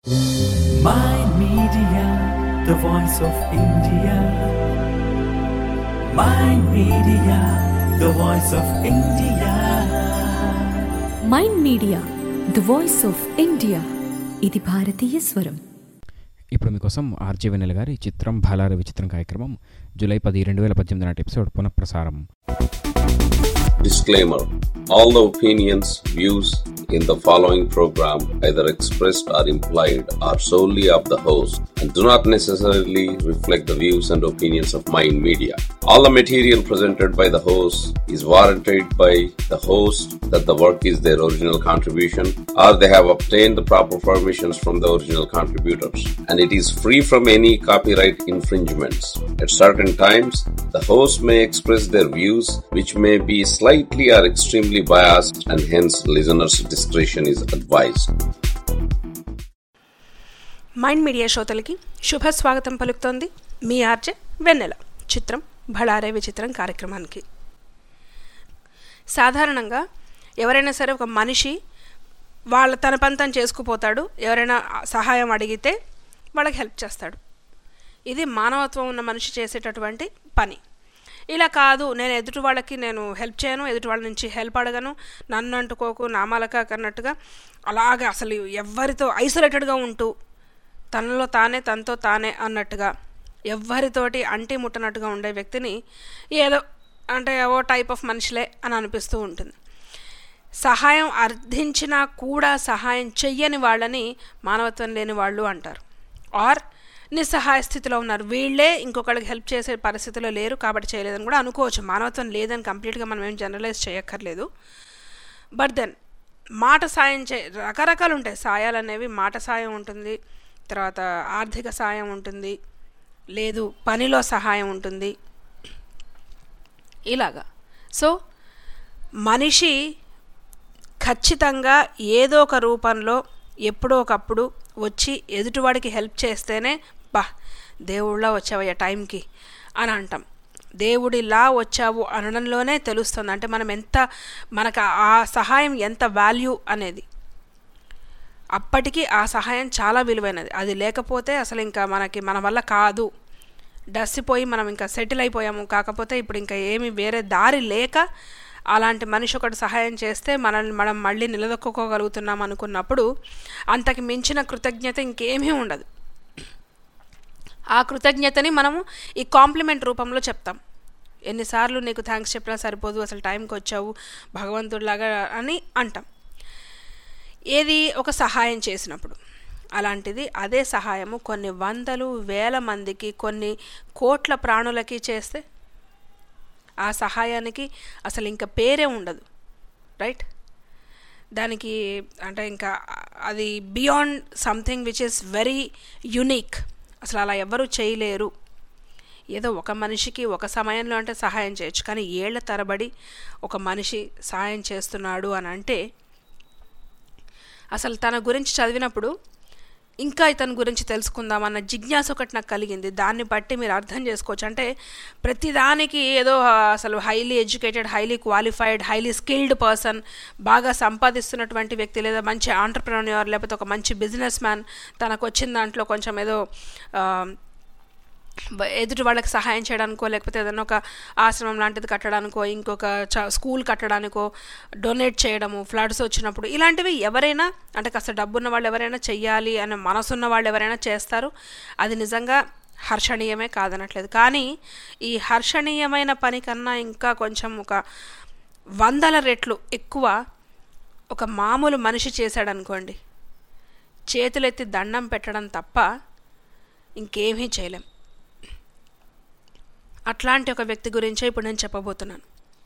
Mind Media, the voice of India. Mind Media, the voice of India. Mind media the voice of India. ఇది భారతీయ స్వరం. ఇప్పుడు మీకోసం RJ వెన్నెల గారి చిత్రం భళారే విచిత్రం కార్యక్రమం జూలై 10, 2018 నాటి ఎపిసోడ్ పునఃప్రసారం. Disclaimer: all the opinions, views in the following program, either expressed or implied, are solely of the host and do not necessarily reflect the views and opinions of Mind Media. All the material presented by the host is warranted by the host that the work is their original contribution or they have obtained the proper permissions from the original contributors, and it is free from any copyright infringements. At certain times, the host may express their views which may be slightly or extremely biased, and hence listeners' discretion is advised. Mind media శ్రోతలకి శుభ స్వాగతం పలుకుతోంది మీ RJ వెన్నెల. చిత్రం భళారే విచిత్రం కార్యక్రమానికి. సాధారణంగా ఎవరైనా సరే ఒక మనిషి తన పని తను చేసుకుపోతాడు. ఎవరైనా సహాయం అడిగితే వాళ్ళకి హెల్ప్ చేస్తాడు. ఇది మానవత్వం ఉన్న మనిషి చేసేటటువంటి పని. ఇలా కాదు, నేను ఎదుటి వాళ్ళకి నేను హెల్ప్ చేయను, ఎదుటి వాళ్ళ నుంచి హెల్ప్ అడగను, నన్ను అంటుకోకు నామాలక అన్నట్టుగా అలాగే అసలు ఎవరితో ఐసోలేటెడ్గా ఉంటూ తనతో తానే అన్నట్టుగా ఎవ్వరితోటి అంటి ముట్టనట్టుగా ఉండే వ్యక్తిని ఏదో అంటే ఓ టైప్ ఆఫ్ మనుషులే అని అనిపిస్తూ ఉంటుంది. సహాయం అర్థించినా కూడా సహాయం చెయ్యని వాళ్ళని మానవత్వం లేని వాళ్ళు అంటారు. ఆర్ నిస్సహాయ స్థితిలో ఉన్నారు, వీళ్ళే ఇంకొకళ్ళకి హెల్ప్ చేసే పరిస్థితిలో లేరు కాబట్టి చేయలేదని కూడా అనుకోవచ్చు. మానవత్వం లేదని కంప్లీట్గా మనం ఏం జనరలైజ్ చేయక్కర్లేదు. బట్ దెన్ మాట సాయం రకరకాలు ఉంటాయి. సాయాలు అనేవి మాట సాయం ఉంటుంది, తర్వాత ఆర్థిక సాయం ఉంటుంది, లేదు పనిలో సహాయం ఉంటుంది, ఇలాగా. సో మనిషి ఖచ్చితంగా ఏదో ఒక రూపంలో ఎప్పుడో ఒకప్పుడు వచ్చి ఎదుటివాడికి హెల్ప్ చేస్తేనే దేవుళ్ళ వచ్చావయ్యా టైంకి అని అంటాం. దేవుడిలా వచ్చావు అనడంలోనే తెలుస్తుంది అంటే మనకు ఆ సహాయం ఎంత వాల్యూ అనేది. అప్పటికి ఆ సహాయం చాలా విలువైనది. అది లేకపోతే అసలు ఇంకా మన వల్ల కాదు, డస్సిపోయి మనం ఇంకా సెటిల్ అయిపోయాము. కాకపోతే ఇప్పుడు ఇంకా ఏమి వేరే దారి లేక అలాంటి మనిషి ఒకటి సహాయం చేస్తే మనం మళ్ళీ నిలదొక్కుకోగలుగుతున్నాం అనుకున్నప్పుడు అంతకు మించిన కృతజ్ఞత ఇంకేమీ ఉండదు. ఆ కృతజ్ఞతని మనము ఈ కాంప్లిమెంట్ రూపంలో చెప్తాం. ఎన్నిసార్లు నీకు థ్యాంక్స్ చెప్పినా సరిపోదు, అసలు టైంకి వచ్చావు భగవంతుడిలాగా అని అంటాం ఏది ఒక సహాయం చేసినప్పుడు. అలాంటిది అదే సహాయము కొన్ని వందలు వేల మందికి, కొన్ని కోట్ల ప్రాణులకి చేస్తే ఆ సహాయానికి అసలు ఇంకా పేరే ఉండదు, రైట్? దానికి అంటే ఇంకా అది beyond something which is very unique. అసలు అలా ఎవరూ చేయలేరు. ఏదో ఒక మనిషికి ఒక సమయంలో అంటే సహాయం చేయొచ్చు, కానీ ఏళ్ల తరబడి ఒక మనిషి సహాయం చేస్తున్నాడు అని అంటే అసలు తన గురించి చదివినప్పుడు ఇంకా ఇతని గురించి తెలుసుకుందామన్న జిజ్ఞాస ఒకటి నాకు కలిగింది. దాన్ని బట్టి మీరు అర్థం చేసుకోవచ్చు. అంటే ప్రతిదానికి ఏదో అసలు highly educated, highly qualified, highly skilled person, బాగా సంపాదిస్తున్నటువంటి వ్యక్తి, లేదా మంచి ఆంటర్ప్రెన్యూర్, లేకపోతే ఒక మంచి బిజినెస్ మ్యాన్ తనకు వచ్చిన దాంట్లో కొంచెం ఏదో ఎదుటి వాళ్ళకి సహాయం చేయడానికో, లేకపోతే ఏదైనా ఒక ఆశ్రమం లాంటిది కట్టడానికో, ఇంకొక స్కూల్ కట్టడానికో డొనేట్ చేయడము, ఫ్లడ్స్ వచ్చినప్పుడు, ఇలాంటివి ఎవరైనా అంటే కాస్త డబ్బున్న వాళ్ళు ఎవరైనా చెయ్యాలి అనే మనసున్న వాళ్ళు ఎవరైనా చేస్తారు. అది నిజంగా హర్షణీయమే, కాదనట్లేదు. కానీ ఈ హర్షణీయమైన పని కన్నా ఇంకా కొంచెం ఒక 100 రెట్లు ఎక్కువ ఒక మామూలు మనిషి చేశాడనుకోండి, చేతులెత్తి దండం పెట్టడం తప్ప ఇంకేమీ చేయలేం. అట్లాంటి ఒక వ్యక్తి గురించే ఇప్పుడు నేను చెప్పబోతున్నాను.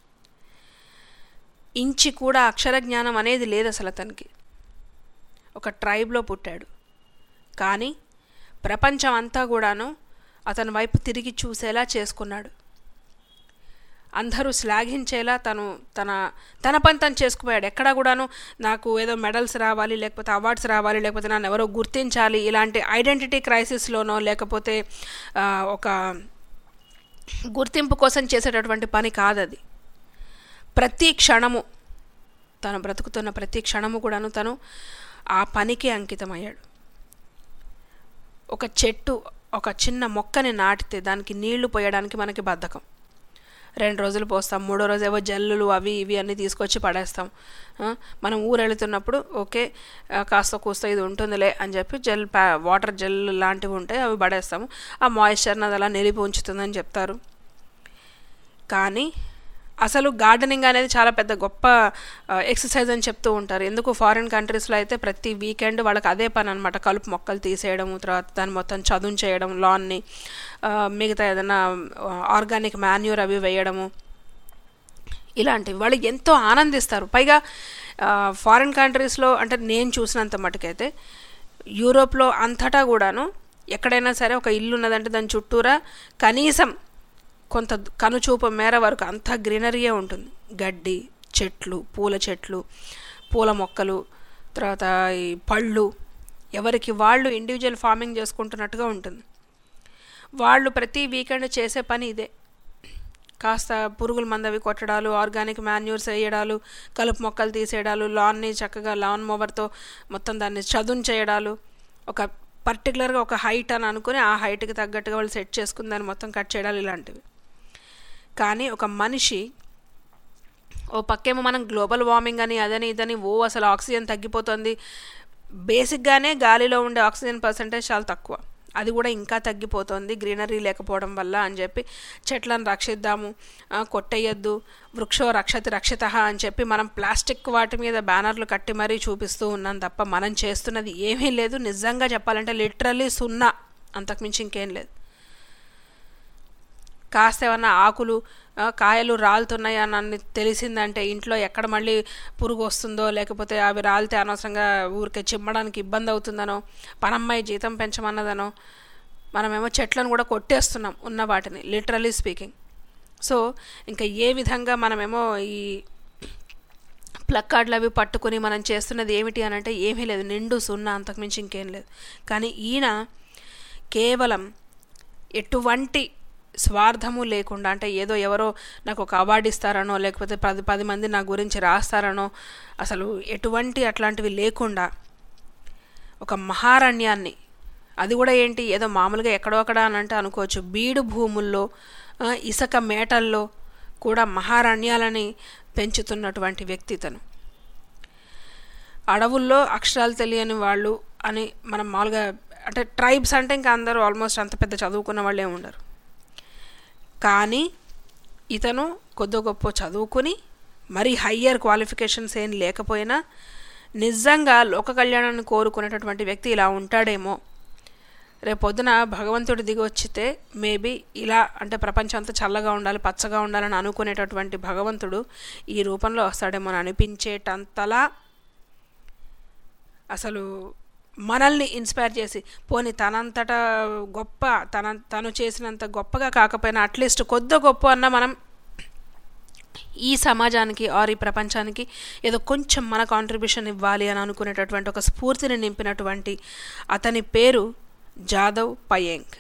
ఇంచి కూడా అక్షర జ్ఞానం అనేది లేదు అసలు అతనికి. ఒక ట్రైబ్లో పుట్టాడు, కానీ ప్రపంచం అంతా కూడాను అతని వైపు తిరిగి చూసేలా చేసుకున్నాడు. అందరూ శ్లాఘించేలా తన పని తను చేసుకుపోయాడు. ఎక్కడా కూడాను నాకు ఏదో మెడల్స్ రావాలి, లేకపోతే అవార్డ్స్ రావాలి, లేకపోతే నన్ను ఎవరో గుర్తించాలి, ఇలాంటి ఐడెంటిటీ క్రైసిస్లోనో లేకపోతే ఒక గుర్తింపు కోసం చేసేటటువంటి పని కాదది. ప్రతి క్షణము తను బ్రతుకుతున్న ప్రతి క్షణము కూడాను తను ఆ పనికి అంకితమయ్యాడు. ఒక చెట్టు, ఒక చిన్న మొక్కని నాటితే దానికి నీళ్లు పోయడానికి మనకి బద్ధకం. 2 రోజులు పోస్తాం, 3వ రోజు ఏవో జల్లులు అవి ఇవి అన్నీ తీసుకొచ్చి పడేస్తాం. మనం ఊరు వెళుతున్నప్పుడు ఓకే కాస్త కూస్త ఇది ఉంటుందిలే అని చెప్పి వాటర్ జెల్ లాంటివి ఉంటాయి, అవి పడేస్తాము. ఆ మాయిశ్చర్ని అది అలా నిలిపి ఉంచుతుందని చెప్తారు. కానీ అసలు గార్డెనింగ్ అనేది చాలా పెద్ద గొప్ప ఎక్సర్సైజ్ అని చెప్తూ ఉంటారు. ఎందుకు ఫారిన్ కంట్రీస్లో అయితే ప్రతి వీకెండ్ వాళ్ళకి అదే పని అనమాట. కలుపు మొక్కలు తీసేయడము, తర్వాత దాన్ని మొత్తం చదును చేయడం, లాన్ని, మిగతా ఏదైనా ఆర్గానిక్ మాన్యూర్ అవి వేయడము, ఇలాంటివి వాళ్ళు ఎంతో ఆనందిస్తారు. పైగా ఫారిన్ కంట్రీస్లో అంటే నేను చూసినంత మటుకైతే యూరోప్లో అంతటా కూడాను ఎక్కడైనా సరే ఒక ఇల్లు ఉన్నదంటే దాని చుట్టూరా కనీసం కొంత కనుచూపు మేర వరకు అంతా గ్రీనరీయే ఉంటుంది. గడ్డి, చెట్లు, పూల చెట్లు, పూల మొక్కలు, తర్వాత ఈ పళ్ళు, ఎవరికి వాళ్ళు ఇండివిజువల్ ఫార్మింగ్ చేసుకుంటున్నట్టుగా ఉంటుంది. వాళ్ళు ప్రతి వీకెండ్ చేసే పని ఇదే. కాస్త పురుగుల మందవి కొట్టడాలు, ఆర్గానిక్ మాన్యూర్స్ వేయడాలు, కలుపు మొక్కలు తీసేయడాలు, లాన్ని చక్కగా లాన్ మోవర్తో మొత్తం దాన్ని చదును చేయడాలు, ఒక పర్టికులర్గా ఒక హైట్ అని అనుకుని ఆ హైట్కి తగ్గట్టుగా వాళ్ళు సెట్ చేసుకుని దాన్ని మొత్తం కట్ చేయడాలు, ఇలాంటివి. కానీ ఒక మనిషి ఓ పక్కేమో మనం గ్లోబల్ వార్మింగ్ అని అదని ఇదని అసలు ఆక్సిజన్ తగ్గిపోతుంది, బేసిక్గానే గాలిలో ఉండే ఆక్సిజన్ పర్సంటేజ్ చాలా తక్కువ, అది కూడా ఇంకా తగ్గిపోతుంది గ్రీనరీ లేకపోవడం వల్ల అని చెప్పి చెట్లను రక్షిద్దాము, కొట్టేయద్దు, వృక్షో రక్షతి రక్షిత అని చెప్పి మనం ప్లాస్టిక్ వాటి మీద బ్యానర్లు కట్టి మరీ చూపిస్తూ ఉన్నాం తప్ప మనం చేస్తున్నది ఏమీ లేదు. నిజంగా చెప్పాలంటే లిటరల్లీ 0, అంతకుమించి ఇంకేం లేదు. కాస్త ఏమన్నా ఆకులు కాయలు రాలుతున్నాయి అని తెలిసిందంటే ఇంట్లో ఎక్కడ మళ్ళీ పురుగు వస్తుందో, లేకపోతే అవి రాలితే అనవసరంగా ఊరికే చిమ్మడానికి ఇబ్బంది అవుతుందనో, పనమ్మాయి జీతం పెంచమన్నదనో మనమేమో చెట్లను కూడా కొట్టేస్తున్నాం ఉన్న వాటిని, లిటరలీ స్పీకింగ్. సో ఇంకా ఏ విధంగా మనమేమో ఈ ప్లక్కార్డులు అవి పట్టుకుని మనం చేస్తున్నది ఏమిటి అని అంటే ఏమీ లేదు, నిండు 0, అంతకుమించి ఇంకేం లేదు. కానీ ఈయన కేవలం ఎటువంటి స్వార్థము లేకుండా, అంటే ఏదో ఎవరో నాకు ఒక అవార్డు ఇస్తారనో, లేకపోతే 10 మంది నా గురించి రాస్తారనో, అసలు ఎటువంటి అట్లాంటివి లేకుండా ఒక మహారణ్యాన్ని, అది కూడా ఏంటి ఏదో మామూలుగా ఎక్కడో అక్కడ అని అంటే అనుకోవచ్చు, బీడు భూముల్లో, ఇసుక మేటల్లో కూడా మహారణ్యాలని పెంచుతున్నటువంటి వ్యక్తి తను. అడవుల్లో అక్షరాలు తెలియని వాళ్ళు అని మనం మామూలుగా అంటే ట్రైబ్స్ అంటే ఇంకా అందరూ ఆల్మోస్ట్ అంత పెద్ద చదువుకున్న వాళ్ళే ఉండరు. కానీ ఇతను కొద్ది గొప్ప చదువుకుని మరీ హయ్యర్ క్వాలిఫికేషన్స్ ఏం లేకపోయినా నిజంగా లోక కళ్యాణాన్ని కోరుకునేటటువంటి వ్యక్తి ఇలా ఉంటాడేమో, రేపొద్దున భగవంతుడు దిగి వచ్చితే మేబీ ఇలా అంటే ప్రపంచం అంతా చల్లగా ఉండాలి, పచ్చగా ఉండాలని అనుకునేటటువంటి భగవంతుడు ఈ రూపంలో వస్తాడేమో అని అనిపించేటంతలా అసలు మనల్ని ఇన్స్పైర్ చేసి, పోనీ తనంతటా గొప్ప తను చేసినంత గొప్పగా కాకపోయినా అట్లీస్ట్ కొద్ది గొప్ప అన్న మనం ఈ సమాజానికి ఆర్ ఈ ప్రపంచానికి ఏదో కొంచెం మన కాంట్రిబ్యూషన్ ఇవ్వాలి అని అనుకునేటటువంటి ఒక స్ఫూర్తిని నింపినటువంటి అతని పేరు జాదవ్ పయేంగ్.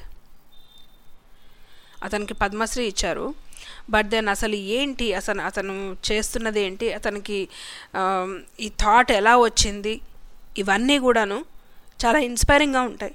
అతనికి పద్మశ్రీ ఇచ్చారు. బట్ దెన్ అసలు ఏంటి, అతను చేస్తున్నది ఏంటి, అతనికి ఈ థాట్ ఎలా వచ్చింది, ఇవన్నీ కూడాను చాలా ఇన్స్పైరింగ్గా ఉంటాయి.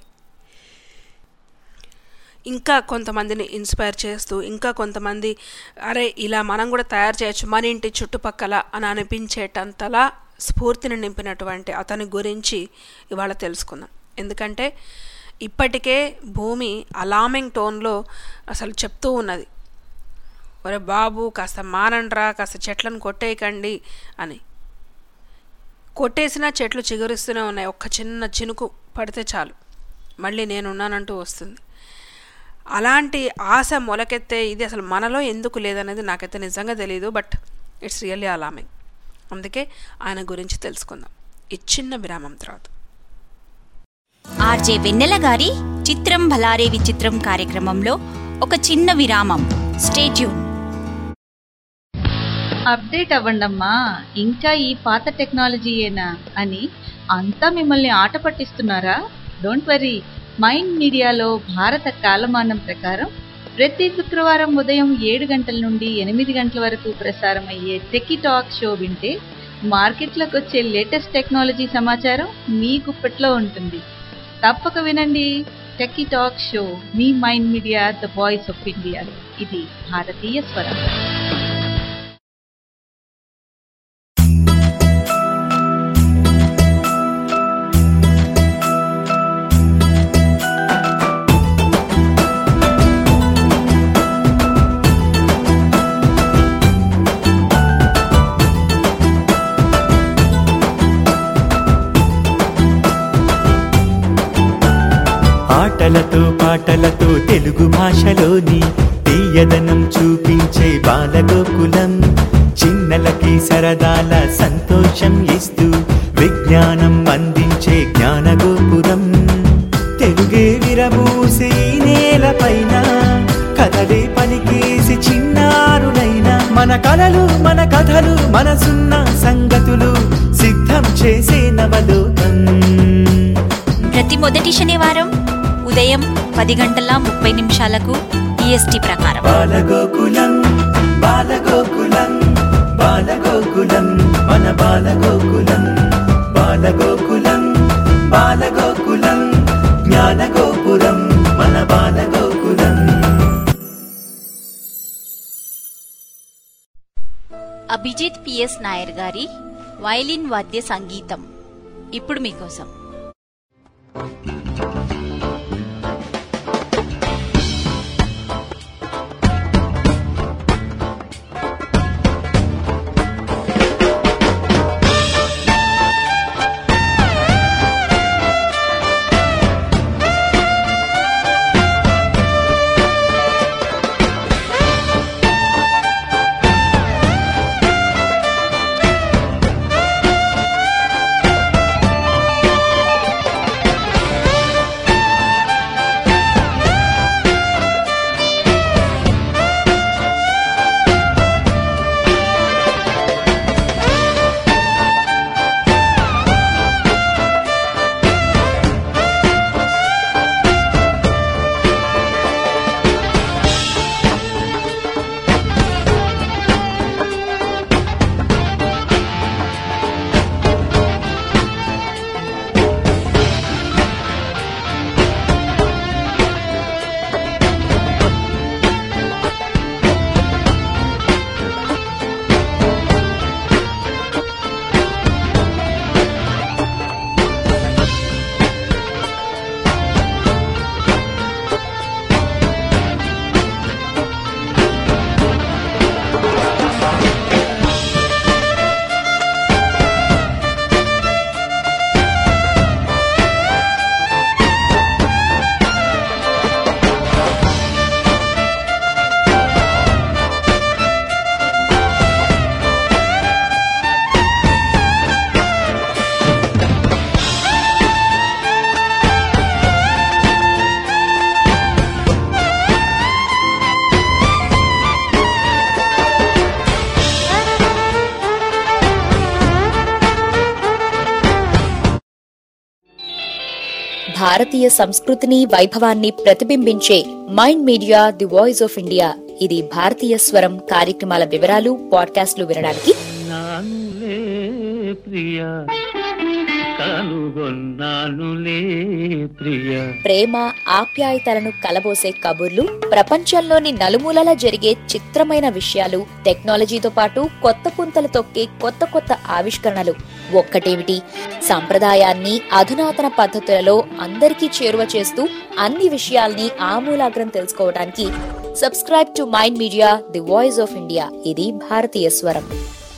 ఇంకా కొంతమందిని ఇన్స్పైర్ చేస్తూ, ఇంకా కొంతమంది అరే ఇలా మనం కూడా తయారు చేయొచ్చు మన ఇంటి చుట్టుపక్కల అని అనిపించేటంతలా స్ఫూర్తిని నింపినటువంటి అతని గురించి ఇవాళ తెలుసుకుందాం. ఎందుకంటే ఇప్పటికే భూమి అలామింగ్ టోన్లో అసలు చెప్తూ ఉన్నది, ఒరే బాబు కాస్త మానండ్రా, కాస్త చెట్లను కొట్టేయకండి అని. కొట్టేసినా చెట్లు చిగురిస్తూనే ఉన్నాయి, ఒక్క చిన్న చినుకు పడితే చాలు మళ్ళీ నేనున్నానంటూ వస్తుంది. అలాంటి ఆశ మొలకెత్తే ఇది అసలు మనలో ఎందుకు లేదనేది నాకైతే నిజంగా తెలియదు. But it's really alarming. అందుకే ఆయన గురించి తెలుసుకుందాం ఈ చిన్న విరామం తర్వాత. ఆర్జే వెన్నెల గారి చిత్రం భలారే విచిత్రం కార్యక్రమంలో ఒక చిన్న విరామం. Stay tune. అప్డేట్ అవ్వండమ్మా, ఇంకా ఈ పాత టెక్నాలజీయేనా అని అంతా మిమ్మల్ని ఆట పట్టిస్తున్నారా? డోంట్ వరీ, మైండ్ మీడియాలో భారత కాలమానం ప్రకారం ప్రతి శుక్రవారం ఉదయం 7 గంటల నుండి 8 గంటల వరకు ప్రసారం అయ్యే టెకీ టాక్ షో వింటే మార్కెట్లోకి వచ్చే లేటెస్ట్ టెక్నాలజీ సమాచారం మీ గుప్పెట్లో ఉంటుంది. తప్పక వినండి. టెక్కీ టాక్ షో మీ mind media the voice of India. ఇది భారతీయ స్వరం. ఆటలతో పాటలతో తెలుగు భాషలోని తీయదనం చూపించే బాలగోకులం, చిన్నలకి సరదాల సంతోషం ఇస్తూ విజ్ఞానం అందించే జ్ఞానగోపురం. తెలుగే విరబూసి నేలపైన కథలే పలికేసి చిన్నారులైన మన కలలు మన కథలు మనసున్న సంగతులు సిద్ధం చేసే నవలోకం. ప్రతి మొదటి శనివారం ఉదయం 10:30 ఈఎస్టీ ప్రకారం. బాలగోకులం బాలగోకులం బాలగోకులం మన బాలగోకులం, బాలగోకులం బాలగోకులం జ్ఞానగోపురం మన బాలగోకులం. అభిజిత్ పిఎస్ నాయర్ గారి వయలిన్ వాద్య సంగీతం ఇప్పుడు మీకోసం. భారతీయ సంస్కృతిని వైభవాన్ని ప్రతిబింబించే mind media the voice of India. ఇది భారతీయ స్వరం కార్యక్రమాల వివరాలు పాడ్కాస్ట్లు వినడానికి నానులే ప్రియా కనుగొన్నానులే ప్రియా. ప్రేమ ఆప్యాయతలను కలబోసే కబుర్లు, ప్రపంచంలోని నలుమూలలా జరిగే చిత్రమైన విషయాలు, టెక్నాలజీతో పాటు కొత్త పుంతలు తొక్కే కొత్త కొత్త ఆవిష్కరణలు. ఒక్కటేమిటి, సంప్రదాయాన్ని అధునాతన పద్ధతులలో అందరికీ చేరువ చేస్తూ అన్ని విషయాల్ని ఆమూలాగ్రం తెలుసుకోవడానికి subscribe to mind media the voice of India. ఇది భారతీయ స్వరం.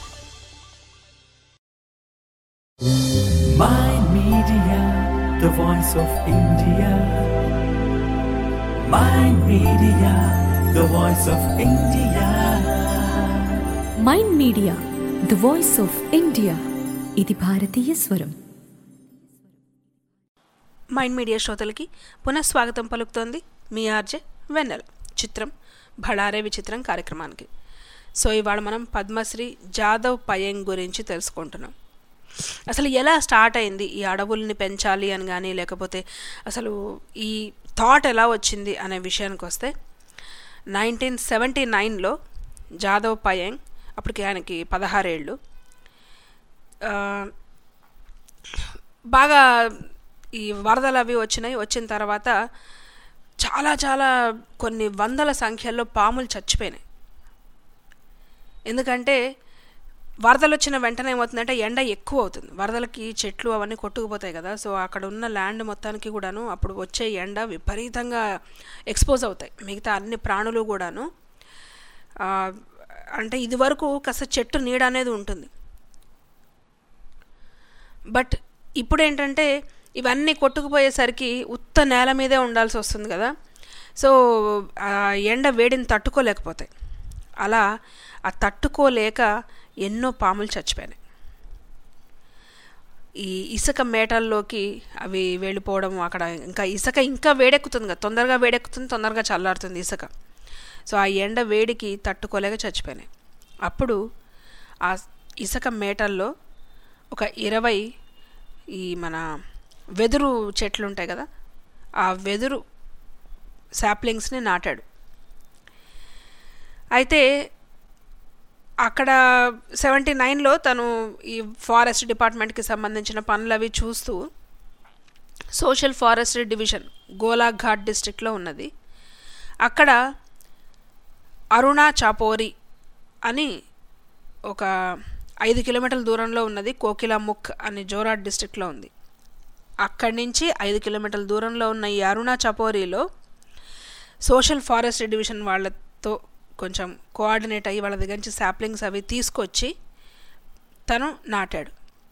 Mind Media, the voice of India. Mind Media, the voice of India. Mind media the voice of India. ఇది భారతీయ స్వరం. మైండ్ మీడియా శ్రోతలకి పునఃస్వాగతం పలుకుతోంది మీ ఆర్జే వెన్నెల. చిత్రం భళారే విచిత్రం కార్యక్రమానికి. సో ఇవాళ మనం పద్మశ్రీ జాదవ్ పయంగ్ గురించి తెలుసుకుంటున్నాం. అసలు ఎలా స్టార్ట్ అయింది ఈ అడవుల్ని పెంచాలి అని కానీ, లేకపోతే అసలు ఈ థాట్ ఎలా వచ్చింది అనే విషయానికి వస్తే 1979లో జాదవ్ పయంగ్, అప్పటికి ఆయనకి 16 ఏళ్ళు, బాగా ఈ వరదలు అవి వచ్చిన తర్వాత చాలా చాలా కొన్ని వందల సంఖ్యల్లో పాములు చచ్చిపోయినాయి. ఎందుకంటే వరదలు వచ్చిన వెంటనే ఏమవుతుందంటే ఎండ ఎక్కువ అవుతుంది, వరదలకి చెట్లు అవన్నీ కొట్టుకుపోతాయి కదా. సో అక్కడ ఉన్న ల్యాండ్ మొత్తానికి కూడాను అప్పుడు వచ్చే ఎండ విపరీతంగా ఎక్స్పోజ్ అవుతాయి మిగతా అన్ని ప్రాణులు కూడాను. అంటే ఇది వరకు కాస్త చెట్టు నీడ అనేది ఉంటుంది, బట్ ఇప్పుడు ఏంటంటే ఇవన్నీ కొట్టుకుపోయేసరికి ఉత్త నేల మీదే ఉండాల్సి వస్తుంది కదా. సో ఎండ వేడిని తట్టుకోలేకపోతాయి. అలా ఆ తట్టుకోలేక ఎన్నో పాములు చచ్చిపోయినాయి. ఈ ఇసుక మేటల్లోకి అవి వెళ్ళిపోవడం, అక్కడ ఇంకా ఇసుక ఇంకా వేడెక్కుతుంది కదా, తొందరగా వేడెక్కుతుంది, తొందరగా చల్లారుతుంది ఇసుక. సో ఆ ఎండ వేడికి తట్టుకోలేక చచ్చిపోయినాయి. అప్పుడు ఆ ఇసుక మేటల్లో ఒక 20 ఈ మన వెదురు చెట్లు ఉంటాయి కదా, ఆ వెదురు శాప్లింగ్స్ని నాటాడు. అయితే అక్కడ 79లో తను ఈ ఫారెస్ట్ డిపార్ట్మెంట్కి సంబంధించిన పనులు అవి చూస్తూ, సోషల్ ఫారెస్ట్రీ డివిజన్ గోలాఘాట్ డిస్ట్రిక్ట్లో ఉన్నది, అక్కడ అరుణా చాపోరి అని ఒక 5 కిలోమీటర్ల దూరంలో ఉన్నది, కోకిలాముఖ్ అని జోరాట్ డిస్ట్రిక్ట్లో ఉంది. అక్కడి నుంచి 5 కిలోమీటర్ల దూరంలో ఉన్న ఈ అరుణా చపోరీలో సోషల్ ఫారెస్ట్రీ డివిజన్ వాళ్ళతో కొంచెం కోఆర్డినేట్ అయ్యి వాళ్ళ దగ్గర నుంచి శాప్లింగ్స్ అవి తీసుకొచ్చి తను నాటాడు.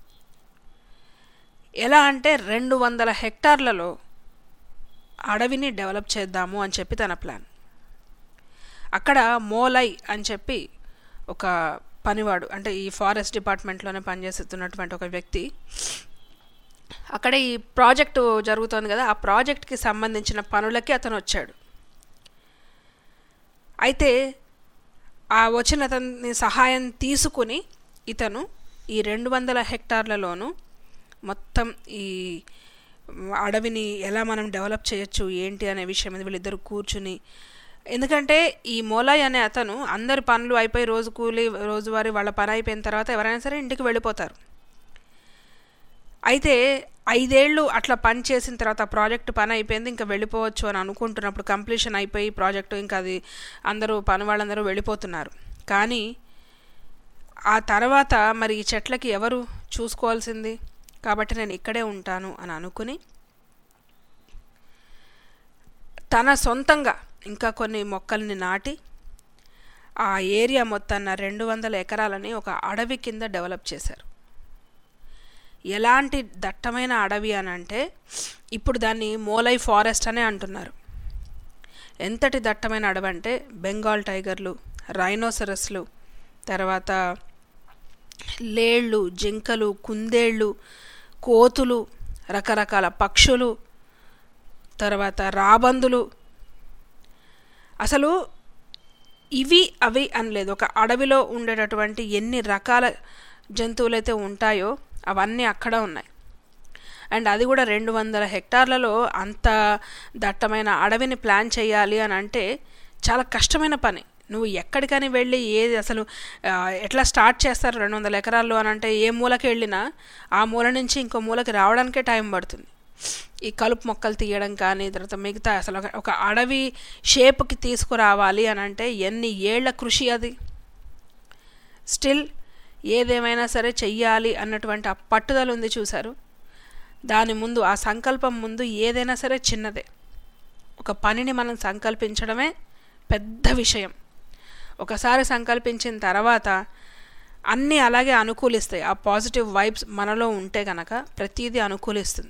ఎలా అంటే 200 హెక్టార్లలో అడవిని డెవలప్ చేద్దాము అని చెప్పి తన ప్లాన్. అక్కడ మోలై అని చెప్పి ఒక పనివాడు, అంటే ఈ ఫారెస్ట్ డిపార్ట్మెంట్లోనే పనిచేస్తున్నటువంటి ఒక వ్యక్తి, అక్కడ ఈ ప్రాజెక్టు జరుగుతోంది కదా, ఆ ప్రాజెక్ట్కి సంబంధించిన పనులకి అతను వచ్చాడు. అయితే ఆ వచ్చిన అతని సహాయం తీసుకుని ఇతను ఈ 200 హెక్టార్లలోనూ మొత్తం ఈ అడవిని ఎలా మనం డెవలప్ చేయొచ్చు ఏంటి అనే విషయం మీద వీళ్ళిద్దరు కూర్చుని, ఎందుకంటే ఈ మోలాయ్ అనే అతను అందరి పనులు అయిపోయి రోజువారీ వాళ్ళ పని అయిపోయిన తర్వాత ఎవరైనా సరే ఇంటికి వెళ్ళిపోతారు. అయితే 5 ఏళ్ళు అట్లా పని చేసిన తర్వాత ఆ ప్రాజెక్టు పని అయిపోయింది, ఇంకా వెళ్ళిపోవచ్చు అని అనుకుంటున్నప్పుడు, కంప్లీషన్ అయిపోయి ప్రాజెక్టు ఇంకా అది పని వాళ్ళందరూ వెళ్ళిపోతున్నారు. కానీ ఆ తర్వాత మరి ఈ చెట్లకి ఎవరు చూసుకోవాల్సింది, కాబట్టి నేను ఇక్కడే ఉంటాను అని అనుకుని తన సొంతంగా ఇంకా కొన్ని మొక్కల్ని నాటి ఆ ఏరియా మొత్తాన్ని 200 ఎకరాలని ఒక అడవి కింద డెవలప్ చేశారు. ఎలాంటి దట్టమైన అడవి అని అంటే ఇప్పుడు దాన్ని మోలై ఫారెస్ట్ అనే అంటున్నారు. ఎంతటి దట్టమైన అడవి అంటే బెంగాల్ టైగర్లు, రైనోసరస్లు, తర్వాత లేళ్ళు, జింకలు, కుందేళ్ళు, కోతులు, రకరకాల పక్షులు, తర్వాత రాబందులు, అసలు ఇవి అవి అనలేదు, ఒక అడవిలో ఉండేటటువంటి ఎన్ని రకాల జంతువులైతే ఉంటాయో అవన్నీ అక్కడ ఉన్నాయి. అండ్ అది కూడా 200 హెక్టార్లలో అంత దట్టమైన అడవిని ప్లాన్ చేయాలి అని అంటే చాలా కష్టమైన పని. నువ్వు ఎక్కడికని వెళ్ళి ఏది అసలు ఎట్లా స్టార్ట్ చేస్తారు 200 ఎకరాల్లో అని అంటే, ఏ మూలకి వెళ్ళినా ఆ మూల నుంచి ఇంకో మూలకి రావడానికే టైం పడుతుంది. ఈ కలుపు మొక్కలు తీయడం కానీ, తర్వాత మిగతా అసలు ఒక అడవి షేప్కి తీసుకురావాలి అని అంటే ఎన్ని ఏళ్ల కృషి అది. స్టిల్ ఏదేమైనా సరే చెయ్యాలి అన్నటువంటి ఆ పట్టుదల ఉంది చూశారు, దాని ముందు, ఆ సంకల్పం ముందు ఏదైనా సరే చిన్నదే. ఒక పనిని మనం సంకల్పించడమే పెద్ద విషయం. ఒకసారి సంకల్పించిన తర్వాత అన్నీ అలాగే అనుకూలిస్తాయి. ఆ పాజిటివ్ వైబ్స్ మనలో ఉంటే కనుక ప్రతిదీ అనుకూలిస్తుంది.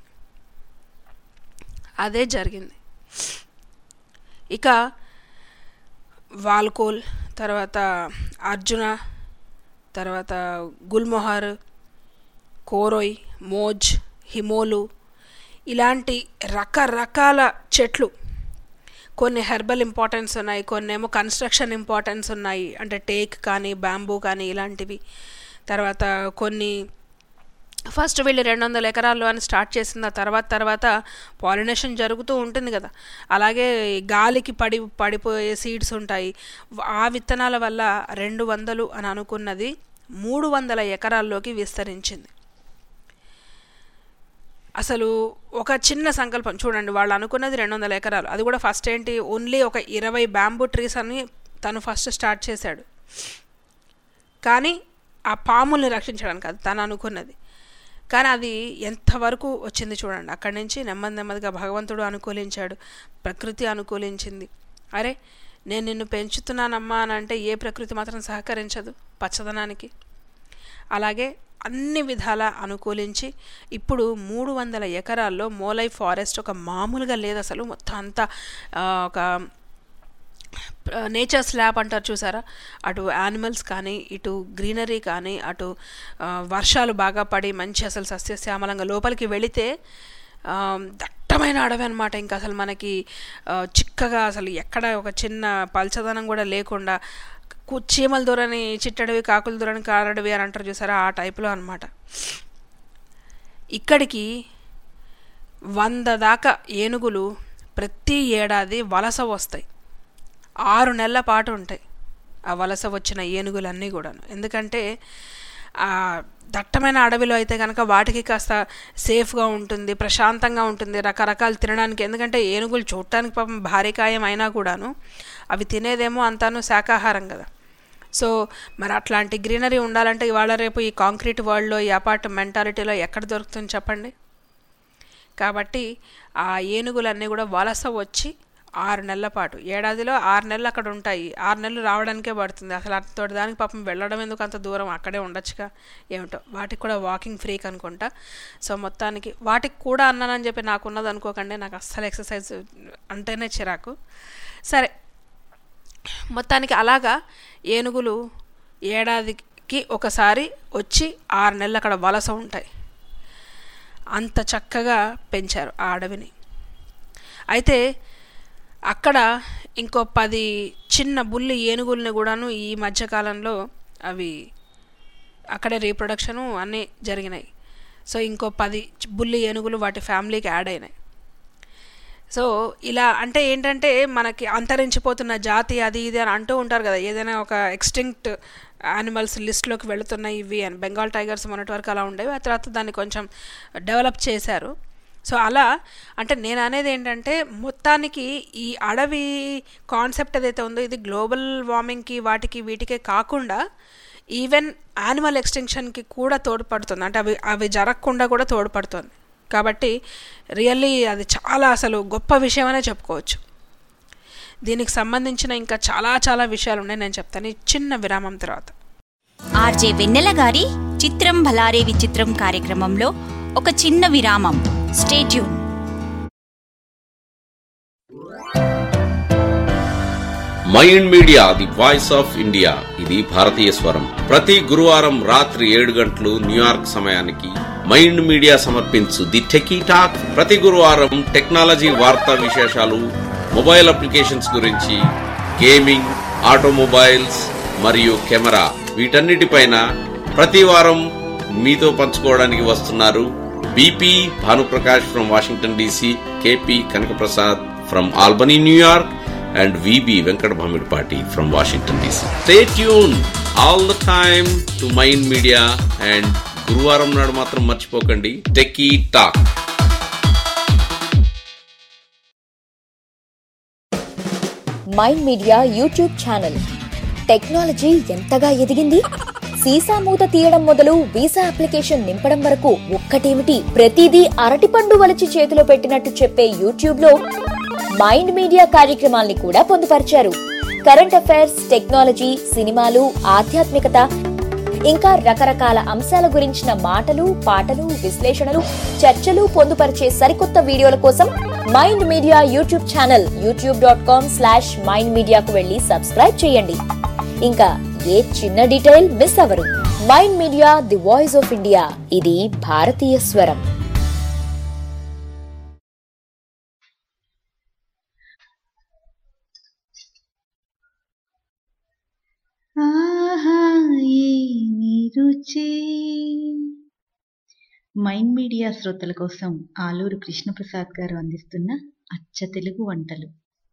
అదే జరిగింది. ఇక వాల్కోల్, తర్వాత అర్జున, తర్వాత గుల్మొహర్, కోరోయ్, మోజ్, హిమోలు, ఇలాంటి రకరకాల చెట్లు, కొన్ని హెర్బల్ ఇంపార్టెన్స్ ఉన్నాయి, కొన్ని ఏమో కన్స్ట్రక్షన్ ఇంపార్టెన్స్ ఉన్నాయి, అంటే టేక్ కానీ బ్యాంబూ కానీ ఇలాంటివి. తర్వాత కొన్ని ఫస్ట్ వీళ్ళు 200 ఎకరాల్లో అని స్టార్ట్ చేసిన తర్వాత పాలినేషన్ జరుగుతూ ఉంటుంది కదా, అలాగే గాలికి పడిపోయే సీడ్స్ ఉంటాయి. ఆ విత్తనాల వల్ల 200 అని అనుకున్నది 300 ఎకరాల్లోకి విస్తరించింది. అసలు ఒక చిన్న సంకల్పం చూడండి, వాళ్ళు అనుకున్నది 200 ఎకరాలు. అది కూడా ఫస్ట్ ఏంటి, ఓన్లీ ఒక 20 బ్యాంబూ ట్రీస్ అని తను ఫస్ట్ స్టార్ట్ చేశాడు. కానీ ఆ పాముల్ని రక్షించడానికి అది తను అనుకున్నది. కానీ అది ఎంతవరకు వచ్చింది చూడండి. అక్కడి నుంచి నెమ్మది నెమ్మదిగా భగవంతుడు అనుకూలించాడు, ప్రకృతి అనుకూలించింది. అరే నేను నిన్ను పెంచుతున్నానమ్మా అని అంటే ఏ ప్రకృతి మాత్రం సహకరించదు పచ్చదనానికి. అలాగే అన్ని విధాల అనుకూలించి ఇప్పుడు 300 ఎకరాల్లో మోలై ఫారెస్ట్ ఒక మామూలుగా లేదు అసలు. మొత్తం అంతా ఒక నేచర్ స్లాబ్ అంటారు చూసారా, అటు యానిమల్స్ కానీ ఇటు గ్రీనరీ కానీ అటు వర్షాలు బాగా పడి మంచి అసలు సస్యశ్యామలంగా లోపలికి వెళితే దట్టమైన అడవి అనమాట. ఇంకా అసలు మనకి చిక్కగా అసలు ఎక్కడ ఒక చిన్న పల్చదనం కూడా లేకుండా చీమల దూరని చిట్టడవి, కాకుల దూరని కారడవి అని అంటారు చూసారా, ఆ టైప్లో అనమాట. ఇక్కడికి 100 దాకా ఏనుగులు ప్రతి ఏడాది వలస వస్తాయి. 6 నెలల పాటు ఉంటాయి ఆ వలస వచ్చిన ఏనుగులన్నీ కూడాను. ఎందుకంటే ఆ దట్టమైన అడవిలో అయితే కనుక వాటికి కాస్త సేఫ్గా ఉంటుంది, ప్రశాంతంగా ఉంటుంది, రకరకాలు తినడానికి. ఎందుకంటే ఏనుగులు చూడటానికి పాపం భారీ కాయం అయినా కూడాను అవి తినేదేమో అంతాను శాకాహారం కదా. సో మరి అట్లాంటి గ్రీనరీ ఉండాలంటే ఇవాళ రేపు ఈ కాంక్రీట్ వరల్డ్లో, ఈ అపార్ట్ మెంటాలిటీలో ఎక్కడ దొరుకుతుంది చెప్పండి. కాబట్టి ఆ ఏనుగులన్నీ కూడా వలస వచ్చి 6 నెలల పాటు, ఏడాదిలో 6 నెలలు అక్కడ ఉంటాయి. 6 నెలలు రావడానికే పడుతుంది. అసలు అంతటి దానికి పాపం వెళ్ళడం ఎందుకు అంత దూరం, అక్కడే ఉండొచ్చుగా. ఏమిటో వాటికి కూడా వాకింగ్ ఫ్రీక్ అనుకుంటా. సో మొత్తానికి వాటికి కూడా అన్నానని చెప్పి నాకున్నది అనుకోకండి, నాకు అస్సలు ఎక్సర్సైజ్ అంటేనే చిరాకు. సరే మొత్తానికి అలాగా ఏనుగులు ఏడాదికి ఒకసారి వచ్చి 6 నెలలు అక్కడ వలస ఉంటాయి. అంత చక్కగా పెంచారు ఆ అడవిని. అయితే అక్కడ ఇంకో 10 చిన్న బుల్లి ఏనుగుల్ని కూడాను ఈ మధ్యకాలంలో అవి అక్కడే రీప్రొడక్షను అన్నీ జరిగినాయి. సో ఇంకో 10 బుల్లి ఏనుగులు వాటి ఫ్యామిలీకి యాడ్ అయినాయి. సో ఇలా అంటే ఏంటంటే మనకి అంతరించిపోతున్న జాతి అది ఇది అని అంటూ ఉంటారు కదా, ఏదైనా ఒక ఎక్స్టింక్ట్ యానిమల్స్ లిస్ట్లోకి వెళుతున్నాయి ఇవి అని. బెంగాల్ టైగర్స్ మొన్నటి వరకు అలా ఉండేవి, ఆ తర్వాత దాన్ని కొంచెం డెవలప్ చేశారు. సో అలా అంటే నేను అనేది ఏంటంటే మొత్తానికి ఈ అడవి కాన్సెప్ట్ ఏదైతే ఉందో ఇది గ్లోబల్ వార్మింగ్కి వాటికి వీటికే కాకుండా ఈవెన్ యానిమల్ ఎక్స్టింక్షన్కి కూడా తోడ్పడుతుంది. అంటే అవి జరగకుండా కూడా తోడ్పడుతుంది. కాబట్టి రియల్లీ అది చాలా అసలు గొప్ప విషయం అనే చెప్పుకోవచ్చు. దీనికి సంబంధించిన ఇంకా చాలా చాలా విషయాలు ఉన్నాయి, నేను చెప్తాను ఈ చిన్న విరామం తర్వాత. ఆర్జే వెన్నెల గారి చిత్రం భలారే విచిత్రం కార్యక్రమంలో ఒక చిన్న విరామం. Stay tune. Mind media, the voice of India. ఇది భారతీయ స్వరం. ప్రతి గురువారం రాత్రి 7 గంటలు న్యూయార్క్ సమయానికి మైండ్ మీడియా సమర్పించు ది టెకీ టాక్. ప్రతి గురువారం టెక్నాలజీ వార్తా విశేషాలు, మొబైల్ అప్లికేషన్స్ గురించి, గేమింగ్, ఆటోమొబైల్స్ మరియు కెమెరా, వీటన్నిటిపైన ప్రతి వారం మీతో పంచుకోవడానికి వస్తున్నారు BP Bhanuprakash from Washington DC, KP Kanakaprasad from Albany New York, and VB Venkat Bhamirpati from Washington DC. Stay tuned all the time to Mind Media, and గురువారం నాడు మాత్రం మర్చిపోకండి techie talk. Mind media YouTube channel. Technology ఎంతగా ఎదిగింది, సీసా మూత తీయడం మొదలు వీసా అప్లికేషన్ నింపడం వరకు ఒక్కటేమిటి ప్రతిదీ అరటిపండు వలిచి చేతిలో పెట్టినట్టు చెప్పే యూట్యూబ్ లో మైండ్ మీడియా కార్యక్రమాల్ని కూడా పొందుపరిచారు. కరెంట్ అఫైర్స్, టెక్నాలజీ, సినిమాలు, ఆధ్యాత్మికత, ఇంకా రకరకాల అంశాల గురించిన మాటలు, పాటలు, విశ్లేషణలు, చర్చలు పొందుపరిచే సరికొత్త వీడియోల కోసం mind media YouTube channel youtube.com/mindmedia కు వెళ్లి సబ్స్క్రైబ్ చేయండి. ఇంకా ఏ చిన్న డీటెయిల్ మిస్ అవ్వరు. Mind media, the voice of India. ఇది భారతీయ స్వరం. ఆహా ఏమి రుచి. మైండ్ మీడియా శ్రోతల కోసం ఆలూరు కృష్ణప్రసాద్ గారు అందిస్తున్న అచ్చ తెలుగు వంటలు.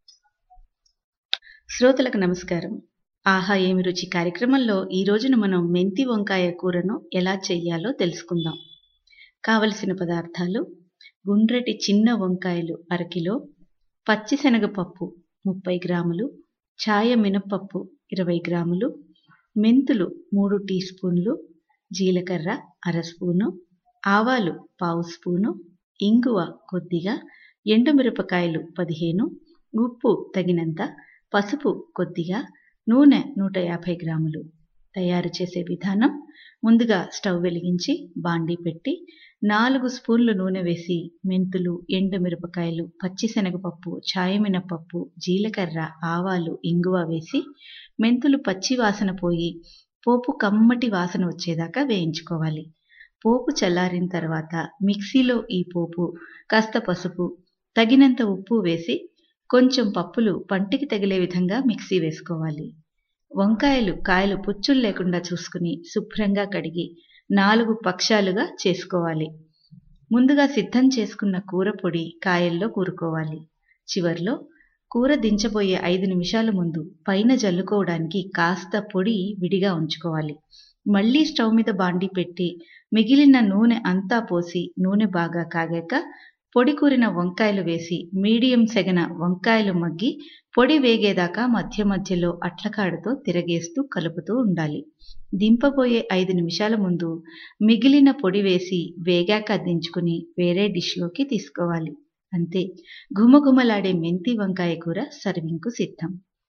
శ్రోతలకు నమస్కారం. ఆహా ఏమి రుచి కార్యక్రమంలో ఈ రోజున మనం మెంతి వంకాయ కూరను ఎలా చెయ్యాలో తెలుసుకుందాం. కావలసిన పదార్థాలు: గుండ్రటి చిన్న వంకాయలు 1 కిలో, పచ్చిశనగపప్పు 30 గ్రాములు, ఛాయ మినప్పప్పు 20 గ్రాములు, మెంతులు 3 టీ స్పూన్లు, జీలకర్ర 1/2 స్పూను, ఆవాలు 1/2 స్పూను, ఇంగువ కొద్దిగా, ఎండుమిరపకాయలు 15, ఉప్పు తగినంత, పసుపు కొద్దిగా, నూనె 150 గ్రాములు. తయారు చేసే విధానం: ముందుగా స్టవ్ వెలిగించి బాండీ పెట్టి 4 స్పూన్లు నూనె వేసి మెంతులు, ఎండుమిరపకాయలు, పచ్చిశనగపప్పు, ఛాయమినపప్పు, జీలకర్ర, ఆవాలు, ఇంగువ వేసి మెంతులు పచ్చి వాసన పోయి పోపు కమ్మటి వాసన వచ్చేదాకా వేయించుకోవాలి. పోపు చల్లారిన తర్వాత మిక్సీలో ఈ పోపు, కాస్త పసుపు, తగినంత ఉప్పు వేసి కొంచెం పప్పులు పంటికి తగిలే విధంగా మిక్సీ వేసుకోవాలి. వంకాయలు కాయలు పుచ్చులు లేకుండా చూసుకుని శుభ్రంగా కడిగి 4 పక్షాలుగా చేసుకోవాలి. ముందుగా సిద్ధం చేసుకున్న కూర పొడి కాయల్లో కూరుకోవాలి. చివర్లో కూర దించబోయే 5 నిమిషాల ముందు పైన జల్లుకోవడానికి కాస్త పొడి విడిగా ఉంచుకోవాలి. మళ్లీ స్టవ్ మీద బాండీ పెట్టి మిగిలిన నూనె అంతా పోసి నూనె బాగా కాగాక పొడి కూరిన వంకాయలు వేసి మీడియం సెగన వంకాయలు మగ్గి పొడి వేగేదాకా మధ్య మధ్యలో అట్లకాడతో తిరగేస్తూ కలుపుతూ ఉండాలి. దింపబోయే 5 నిమిషాల ముందు మిగిలిన పొడి వేసి వేగాక దించుకుని వేరే డిష్లోకి తీసుకోవాలి. అంతే, ఘుమఘుమలాడే మెంతి వంకాయ కూర సర్వింగ్కు సిద్ధం.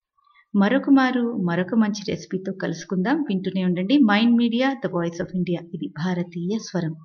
మరొక మంచి రెసిపీతో కలుసుకుందాం. వింటూనే ఉండండి mind media, the voice of India. ఇది భారతీయ స్వరం.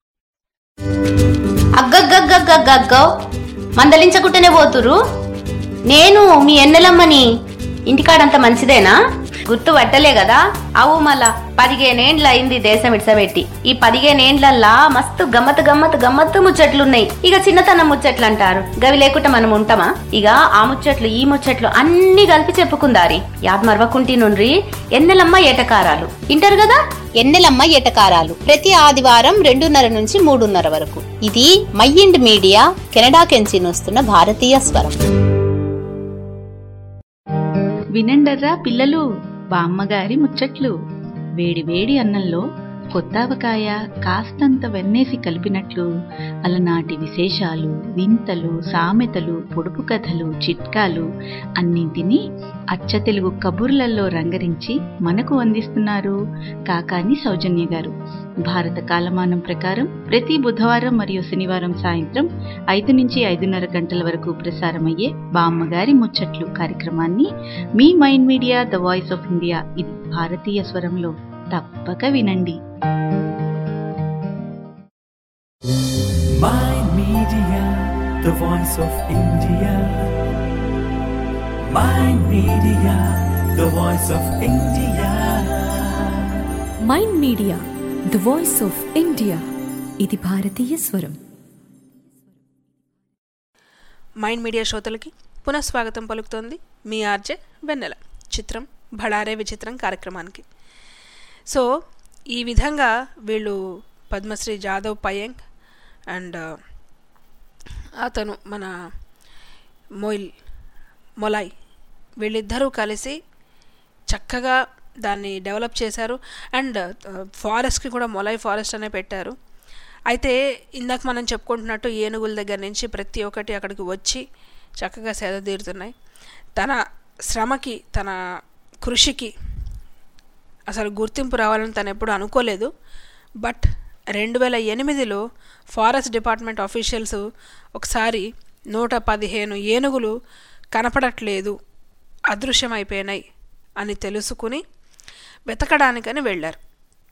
అగ్గగ్గగ్గగ్గగ్గో మందలించకుంటేనే పోతురు. నేను మీ ఎన్నెలమ్మని. ఇంటికాడంత మంచిదేనా? గుర్తు పట్టలే కదా? అవు మళ్ళా 15 ఏండ్లు అయింది దేశం ఇడ్సబెట్టి. ఈ 15 ఏండ్లల్లా మస్తు గమ్మత్తు ముచ్చట్లున్నాయి. ఇక చిన్నతనం ముచ్చట్లు అంటారు, గవి లేకుండా మనం ఉంటామా? ఇక ఆ ముచ్చట్లు ఈ ముచ్చట్లు అన్ని కలిపి చెప్పుకుందారి. యాద్ మరవకుంటి నుండ్రి ఎన్నెలమ్మ ఏటకారాలు ఇంటారు కదా. ఎన్నెలమ్మ ఎటకారాలు ప్రతి ఆదివారం 2:30 నుంచి 3:30 వరకు. ఇది మైండ్ మీడియా, కెనడా కెంచి వస్తున్న భారతీయ స్వరం. వినండర్రా పిల్లలు, బామ్మగారి ముచ్చట్లు. వేడి వేడి అన్నంలో కొత్తావకాయ కాస్తంత వెన్నేసి కలిపినట్లు అలనాటి విశేషాలు, వింతలు, సామెతలు, పొడుపు కథలు, చిట్కాలు అన్నింటినీ అచ్చ తెలుగు కబుర్లలో రంగరించి మనకు అందిస్తున్నారు కాకాని సౌజన్య గారు. భారత కాలమానం ప్రకారం ప్రతి బుధవారం మరియు శనివారం సాయంత్రం 5 నుంచి 5:30 గంటల వరకు ప్రసారమయ్యే బామ్మగారి ముచ్చట్లు కార్యక్రమాన్ని మీ mind media, the voice of India, ఇది భారతీయ స్వరంలో తప్పక వినండి. Mind Media, the voice of India. Mind Media, the voice of India. Mind Media, the voice of India. ఇది భారతీయ స్వరం. మైండ్ మీడియా శ్రోతలకి పునఃస్వాగతం పలుకుతోంది మీ ఆర్జే వెన్నెల. చిత్రం భళారే విచిత్రం కార్యక్రమానికి. సో ఈ విధంగా వీళ్ళు పద్మశ్రీ జాదవ్ పయంగ్ అండ్ అతను మన మొలాయ్ వీళ్ళిద్దరూ కలిసి చక్కగా దాన్ని డెవలప్ చేశారు. అండ్ ఫారెస్ట్కి కూడా మొలాయ్ ఫారెస్ట్ అనే పెట్టారు. అయితే ఇందాక మనం చెప్పుకుంటున్నట్టు ఏనుగుల దగ్గర నుంచి ప్రతి ఒక్కటి అక్కడికి వచ్చి చక్కగా సేద తీరుతున్నాయి. తన శ్రమకి, తన కృషికి అసలు గుర్తింపు రావాలని తను ఎప్పుడు అనుకోలేదు. బట్ 2008లో ఫారెస్ట్ డిపార్ట్మెంట్ ఆఫీషియల్స్ ఒకసారి 115 ఏనుగులు కనపడట్లేదు, అదృశ్యమైపోయినాయి అని తెలుసుకుని వెతకడానికని వెళ్ళారు.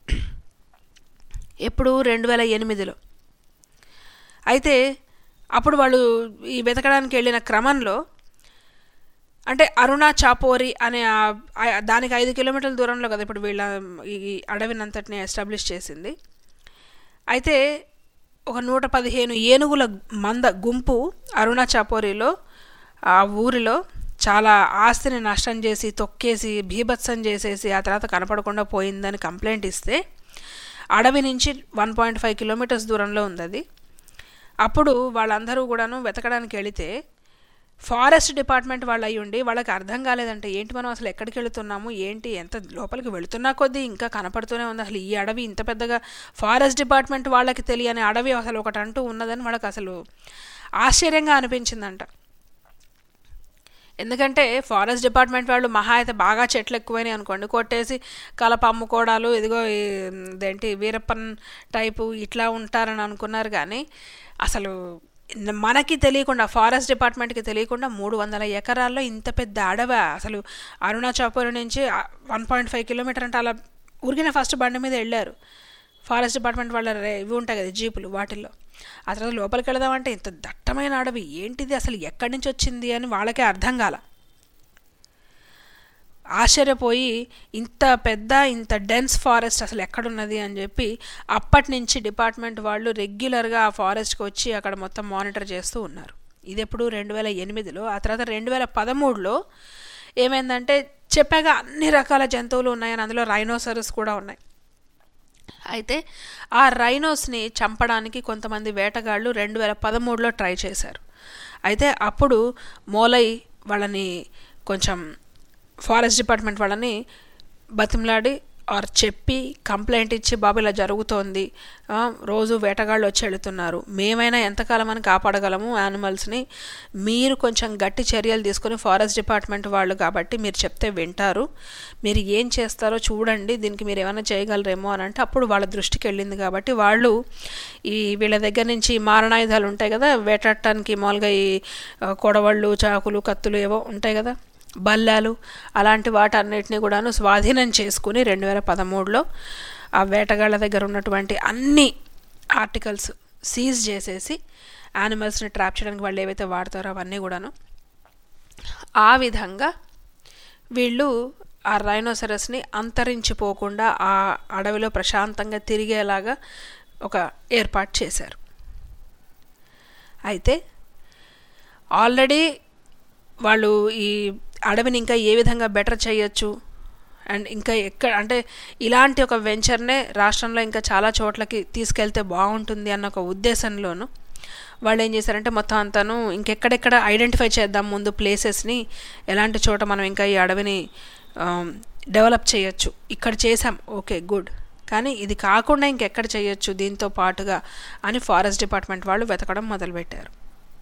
ఎప్పుడు 2008లో. అయితే అప్పుడు వాళ్ళు ఈ వెతకడానికి వెళ్ళిన క్రమంలో, అంటే అరుణా చాపోరి అనే దానికి 5 కిలోమీటర్ల దూరంలో కదా ఇప్పుడు వీళ్ళ ఈ అడవినంతటిని ఎస్టాబ్లిష్ చేసింది. అయితే ఒక 115 ఏనుగుల గుంపు అరుణా చాపోరిలో ఆ ఊరిలో చాలా ఆస్తిని నష్టం చేసి, తొక్కేసి, భీభత్సం చేసేసి ఆ తర్వాత కనపడకుండా పోయిందని కంప్లైంట్ ఇస్తే, అడవి నుంచి 1.5 కిలోమీటర్స్ దూరంలో ఉంది అది. అప్పుడు వాళ్ళందరూ కూడాను వెతకడానికి వెళితే ఫారెస్ట్ డిపార్ట్మెంట్ వాళ్ళు అయ్యి ఉండి వాళ్ళకి అర్థం కాలేదంటే ఏంటి మనం అసలు ఎక్కడికి వెళుతున్నాము, ఏంటి ఎంత లోపలికి వెళుతున్నా కొద్దీ ఇంకా కనపడుతూనే ఉంది, అసలు ఈ అడవి ఇంత పెద్దగా ఫారెస్ట్ డిపార్ట్మెంట్ వాళ్ళకి తెలియని అడవి అసలు ఒకటి అంటూ ఉన్నదని వాళ్ళకి అసలు ఆశ్చర్యంగా అనిపించిందంట. ఎందుకంటే ఫారెస్ట్ డిపార్ట్మెంట్ వాళ్ళు మహా అయితే బాగా చెట్లు ఎక్కువైనాయి అనుకోండి, కొట్టేసి కలప అమ్ముకోవడాలు, ఇదిగో ఇదేంటి వీరప్పన్ టైపు ఇట్లా ఉంటారని అనుకున్నారు. కానీ అసలు మనకి తెలియకుండా, ఫారెస్ట్ డిపార్ట్మెంట్కి తెలియకుండా 300 ఎకరాల్లో ఇంత పెద్ద అడవి. అసలు అరుణాచల్పూర్ నుంచి 1.5 కిలోమీటర్ అంటే అలా ఊరికిన ఫస్ట్ బండి మీద వెళ్ళారు. ఫారెస్ట్ డిపార్ట్మెంట్ వాళ్ళ ఇవి ఉంటాయి కదా జీపులు, వాటిల్లో. ఆ తర్వాత లోపలికి వెళదామంటే ఇంత దట్టమైన అడవి, ఏంటిది అసలు ఎక్కడి నుంచి వచ్చింది అని వాళ్ళకే అర్థం కాల. ఆశ్చర్యపోయి ఇంత పెద్ద ఇంత డెన్స్ ఫారెస్ట్ అసలు ఎక్కడున్నది అని చెప్పి అప్పటి నుంచి డిపార్ట్మెంట్ వాళ్ళు రెగ్యులర్గా ఆ ఫారెస్ట్కి వచ్చి అక్కడ మొత్తం మానిటర్ చేస్తూ ఉన్నారు. ఇది ఎప్పుడు 2008లో. ఆ తర్వాత 2013లో ఏమైందంటే చెప్పాగా అన్ని రకాల జంతువులు ఉన్నాయని, అందులో రైనోసరస్ కూడా ఉన్నాయి. అయితే ఆ రైనోస్ని చంపడానికి కొంతమంది వేటగాళ్ళు 2013లో ట్రై చేశారు. అయితే అప్పుడు మోలై వాళ్ళని కొంచెం ఫారెస్ట్ డిపార్ట్మెంట్ వాళ్ళని బతిమలాడి ఆర్ చెప్పి కంప్లైంట్ ఇచ్చి, బాబు ఇలా జరుగుతోంది, రోజు వేటగాళ్ళు వచ్చి వెళుతున్నారు, మేమైనా ఎంతకాలం అని కాపాడగలము యానిమల్స్ని, మీరు కొంచెం గట్టి చర్యలు తీసుకొని ఫారెస్ట్ డిపార్ట్మెంట్ వాళ్ళు కాబట్టి మీరు చెప్తే వింటారు, మీరు ఏం చేస్తారో చూడండి, దీనికి మీరు ఏమైనా చేయగలరేమో అని అంటే అప్పుడు వాళ్ళ దృష్టికి వెళ్ళింది. కాబట్టి వాళ్ళు వీళ్ళ దగ్గర నుంచి మారణాయుధాలు ఉంటాయి కదా, వేటాడటానికి మామూలుగా ఈ కొడవళ్ళు, చాకులు, కత్తులు ఏవో ఉంటాయి కదా, బల్లాలు, అలాంటి వాటన్నిటిని కూడాను స్వాధీనం చేసుకుని 2013లో ఆ వేటగాళ్ళ దగ్గర ఉన్నటువంటి అన్ని ఆర్టికల్స్ సీజ్ చేసేసి యానిమల్స్ని ట్రాప్ చేయడానికి వాళ్ళు ఏవైతే వాడతారో అవన్నీ కూడాను, ఆ విధంగా వీళ్ళు ఆ రైనోసరస్ని అంతరించిపోకుండా ఆ అడవిలో ప్రశాంతంగా తిరిగేలాగా ఒక ఏర్పాటు చేశారు. అయితే ఆల్రెడీ వాళ్ళు ఈ అడవిని ఇంకా ఏ విధంగా బెటర్ చేయొచ్చు అండ్ ఇంకా ఎక్కడ అంటే ఇలాంటి ఒక వెంచర్నే రాష్ట్రంలో ఇంకా చాలా చోట్లకి తీసుకెళ్తే బాగుంటుంది అన్న ఒక ఉద్దేశంలోనూ వాళ్ళు ఏం చేశారంటే మొత్తం అంతాను ఇంకెక్కడెక్కడ ఐడెంటిఫై చేద్దాం ముందు ప్లేసెస్ని, ఎలాంటి చోట మనం ఇంకా ఈ అడవిని డెవలప్ చేయొచ్చు, ఇక్కడ చేసాం ఓకే గుడ్, కానీ ఇది కాకుండా ఇంకెక్కడ చేయొచ్చు దీంతో పాటుగా అని ఫారెస్ట్ డిపార్ట్మెంట్ వాళ్ళు వెతకడం మొదలుపెట్టారు.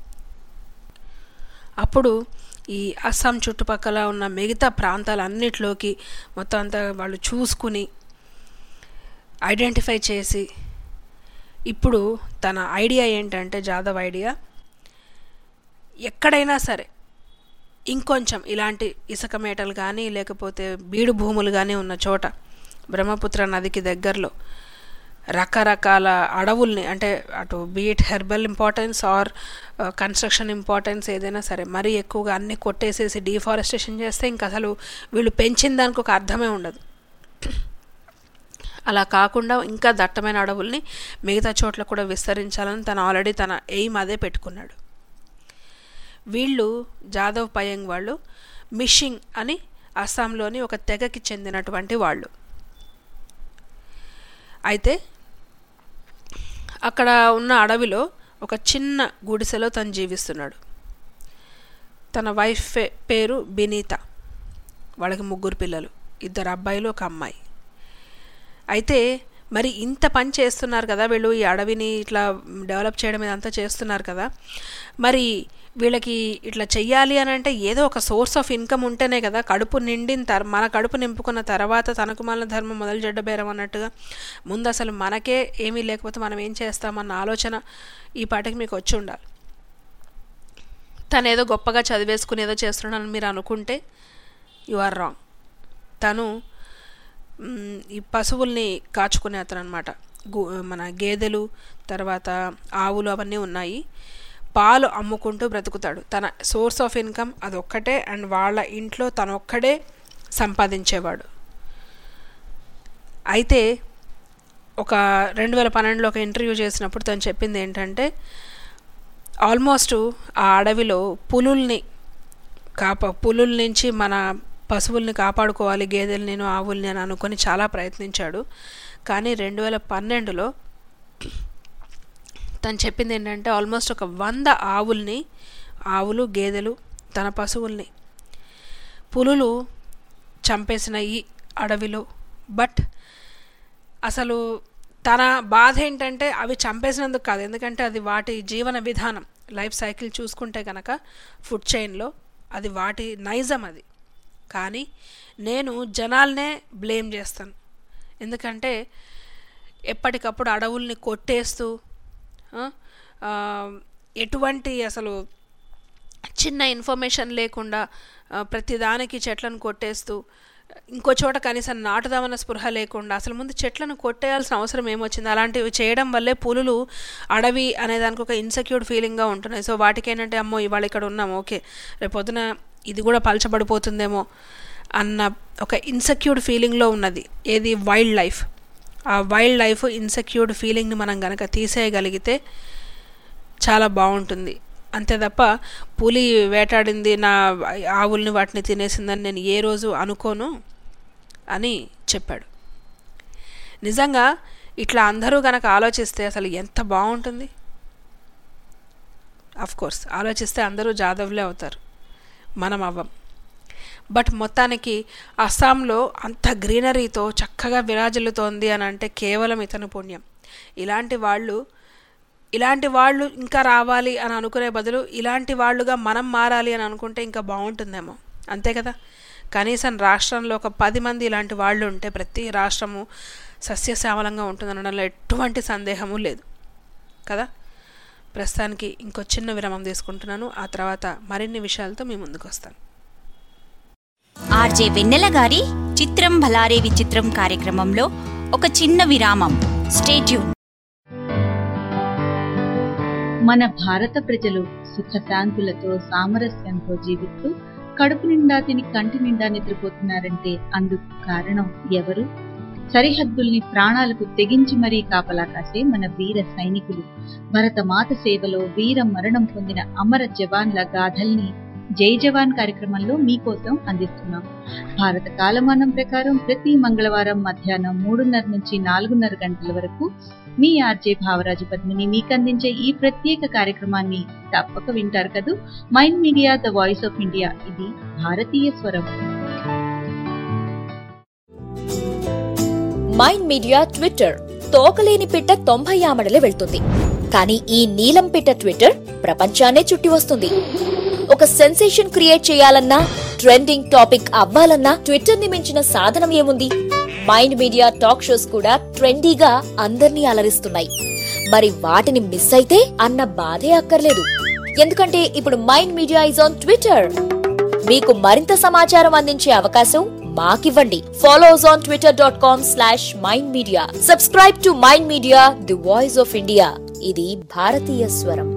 అప్పుడు ఈ అస్సాం చుట్టుపక్కల ఉన్న మిగతా ప్రాంతాలన్నిటిలోకి మొత్తం అంతా వాళ్ళు చూసుకుని ఐడెంటిఫై చేసి, ఇప్పుడు తన ఐడియా ఏంటంటే జాదవ్ ఐడియా, ఎక్కడైనా సరే ఇంకొంచెం ఇలాంటి ఇసుక మేటలు కానీ లేకపోతే బీడు భూములు కానీ ఉన్న చోట బ్రహ్మపుత్ర నదికి దగ్గరలో రకరకాల అడవుల్ని, అంటే అటు be it herbal importance or construction importance ఏదైనా సరే మరీ ఎక్కువగా అన్నీ కొట్టేసేసి డీఫారెస్టేషన్ చేస్తే ఇంక అసలు వీళ్ళు పెంచిన దానికి ఒక అర్థమే ఉండదు. అలా కాకుండా ఇంకా దట్టమైన అడవుల్ని మిగతా చోట్ల కూడా విస్తరించాలని తను ఆల్రెడీ తన ఎయిమ్ అదే పెట్టుకున్నాడు. వీళ్ళు జాదవ్ పయంగ్ వాళ్ళు మిషింగ్ అని అస్సాంలోని ఒక తెగకి చెందినటువంటి వాళ్ళు. అయితే అక్కడ ఉన్న అడవిలో ఒక చిన్న గుడిసెలో తను జీవిస్తున్నాడు. తన వైఫ్ పేరు బినీత, వాళ్ళకి 3 పిల్లలు, 2 అబ్బాయిలు 1 అమ్మాయి. అయితే మరి ఇంత పని చేస్తున్నారు కదా వీళ్ళు, ఈ అడవిని ఇట్లా డెవలప్ చేయడం ఇదంతా చేస్తున్నారు కదా, మరి వీళ్ళకి ఇట్లా చెయ్యాలి అని అంటే ఏదో ఒక సోర్స్ ఆఫ్ ఇన్కమ్ ఉంటేనే కదా, కడుపు నిండిన మన కడుపు నింపుకున్న తర్వాత తనకు మన ధర్మం మొదలు జడ్డబేరం అన్నట్టుగా ముందు అసలు మనకే ఏమీ లేకపోతే మనం ఏం చేస్తామన్న ఆలోచన ఈ పాటికి మీకు వచ్చి ఉండాలి. తను ఏదో గొప్పగా చదివేసుకుని ఏదో చేస్తున్నాడని మీరు అనుకుంటే యు ఆర్ రాంగ్. తను ఈ పశువుల్ని కాచుకునే అతను అనమాట. మన గేదెలు తర్వాత ఆవులు అవన్నీ ఉన్నాయి, పాలు అమ్ముకుంటూ బ్రతుకుతాడు. తన సోర్స్ ఆఫ్ ఇన్కమ్ అదొక్కటే, అండ్ వాళ్ళ ఇంట్లో తనొక్కడే సంపాదించేవాడు. అయితే ఒక 2012లో ఒక ఇంటర్వ్యూ చేసినప్పుడు తను చెప్పింది ఏంటంటే, ఆల్మోస్ట్ ఆ అడవిలో పులుల్ని పులుల నుంచి మన పశువుల్ని కాపాడుకోవాలి, గేదెల్ని ఆవుల్ని అని అనుకొని చాలా ప్రయత్నించాడు. కానీ 2012లో తను చెప్పింది ఏంటంటే ఆల్మోస్ట్ ఒక 100 ఆవులు గేదెలు తన పశువుల్ని పులులు చంపేసిన ఈ అడవిలో. బట్ అసలు తన బాధ ఏంటంటే అవి చంపేసినందుకు కాదు, ఎందుకంటే అది వాటి జీవన విధానం, లైఫ్ సైకిల్ చూసుకుంటే కనుక ఫుడ్ చైన్లో అది వాటి నైజం అది. కానీ నేను జనాలనే బ్లేమ్ చేస్తాను, ఎందుకంటే ఎప్పటికప్పుడు అడవుల్ని కొట్టేస్తూ ఎటువంటి అసలు చిన్న ఇన్ఫర్మేషన్ లేకుండా ప్రతిదానికి చెట్లను కొట్టేస్తూ, ఇంకో చోట కనీసం నాటుదామన్న స్పృహ లేకుండా అసలు ముందు చెట్లను కొట్టేయాల్సిన అవసరం ఏమొచ్చింది? అలాంటివి చేయడం వల్లే పులులు అడవి అనేదానికి ఒక ఇన్సెక్యూర్డ్ ఫీలింగ్గా ఉంటున్నాయి. సో వాటికి ఏంటంటే అమ్మో ఇవాళ ఇక్కడ ఉన్నాం, ఓకే రేపొద్దున ఇది కూడా పలచబడిపోతుందేమో అన్న ఒక ఇన్సెక్యూర్డ్ ఫీలింగ్లో ఉన్నది ఏది వైల్డ్ లైఫ్. ఆ వైల్డ్ లైఫ్ ఇన్సెక్యూర్డ్ ఫీలింగ్ని మనం కనుక తీసేయగలిగితే చాలా బాగుంటుంది. అంతే తప్ప పులి వేటాడింది నా ఆవుల్ని వాటిని తినేసిందని నేను ఏ రోజు అనుకోను అని చెప్పాడు. నిజంగా ఇట్లా అందరూ కనుక ఆలోచిస్తే అసలు ఎంత బాగుంటుంది. కోర్స్ ఆలోచిస్తే అందరూ జాదవ్లే అవుతారు, మనం అవ్వం. బట్ మొత్తానికి అస్సాంలో అంత గ్రీనరీతో చక్కగా విరాజిల్లుతోంది అని అంటే కేవలం ఇతను పుణ్యం. ఇలాంటి వాళ్ళు ఇంకా రావాలి అని అనుకునే బదులు ఇలాంటి వాళ్ళుగా మనం మారాలి అని అనుకుంటే ఇంకా బాగుంటుందేమో, అంతే కదా. కనీసం రాష్ట్రంలో ఒక 10 మంది ఇలాంటి వాళ్ళు ఉంటే ప్రతి రాష్ట్రము సస్యశ్యామలంగా ఉంటుందనడంలో ఎటువంటి సందేహము లేదు కదా. ప్రస్తుతానికి ఇంకో చిన్న విరామం తీసుకుంటున్నాను, ఆ తర్వాత మరిన్ని విషయాలతో మీ ముందుకు వస్తాను. ఆర్జే వెన్నెల గారి చిత్రం భలారే విచిత్రం కార్యక్రమంలో ఒక చిన్న విరామం. Stay tune. మన భారత ప్రజలు సుఖశాంతులతో సామరస్యంతో జీవిస్తూ కడుపు నిండా తిని కంటి నిండా నిద్రపోతున్నారంటే అందుకు కారణం ఎవరు? సరిహద్దుల్ని ప్రాణాలకు తెగించి మరీ కాపలా కాసే మన వీర సైనికులు. భరతమాత సేవలో వీర మరణం పొందిన అమర జవాన్ల గాథల్ని జై జవాన్ కార్యక్రమంలో మీకోసం అందిస్తున్నాం. భారత కాలమానం ప్రకారం ప్రతి మంగళవారం మధ్యాహ్నం 3:30 నుంచి 4:30 గంటల వరకు మీ ఆర్జే భావరాజు పద్మిని మీకు అందించే ఈ ప్రత్యేక కార్యక్రమాన్ని తప్పక వింటారు కదూ. Mind media, the voice of India, ఇది భారతీయ స్వరం. మైండ్ మీడియా ట్విట్టర్, తోకలేని పిట్ట 90 ఆమడలే వెళ్తుంది, కానీ ఈ నీలం పిట్ట ట్విట్టర్ ప్రపంచాన్నే చుట్టి వస్తుంది. ఒక సెన్సేషన్ క్రియేట్ చేయాలన్నా, ట్రెండింగ్ టాపిక్ అవ్వాలన్నా ట్విట్టర్ ని మించిన సాధనం ఏముంది? మైండ్ మీడియా టాక్ షోస్ కూడా ట్రెండీగా అందర్నీ అలరిస్తున్నాయి. మరి వాటిని మిస్ అయితే అన్న బాధే అక్కర్లేదు, ఎందుకంటే ఇప్పుడు mind media is on Twitter. మీకు మరింత సమాచారం అందించే అవకాశం మాకివ్వండి. Follows on twitter.com/mindmedia. Subscribe to mind media, the voice of India. ఇది భారతీయ స్వరం.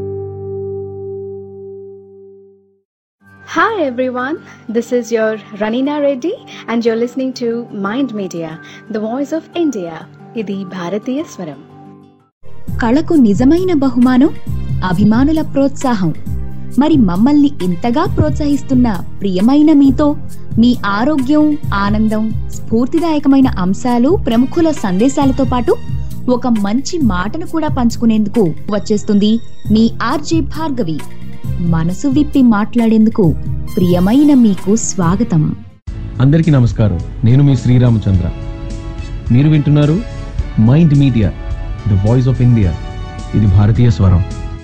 Hi everyone, this is your Ranina Reddy and you're listening to Mind Media, the voice of India. ఇది భారతీయ స్వరం. కళకు నిజమైన బహుమానం అభిమానుల ప్రోత్సాహం. మరి మమ్మల్ని ఇంతగా ప్రోత్సహిస్తున్న ప్రియమైన మీతో మీ ఆరోగ్యం, ఆనందం, స్ఫూర్తిదాయకమైన అంశాలు, ప్రముఖుల సందేశాలతో పాటు ఒక మంచి మాటను కూడా పంచుకునేందుకు వచ్చేస్తుంది మీ ఆర్జే భార్గవి. మనసు విప్పి మాట్లాడేందుకు ప్రియమైన మీకు స్వాగతం. అందరికీ నమస్కారం, నేను మీ శ్రీరామచంద్ర. మీరు వింటున్నారు mind media, the voice of India, ఇది భారతీయ స్వరం.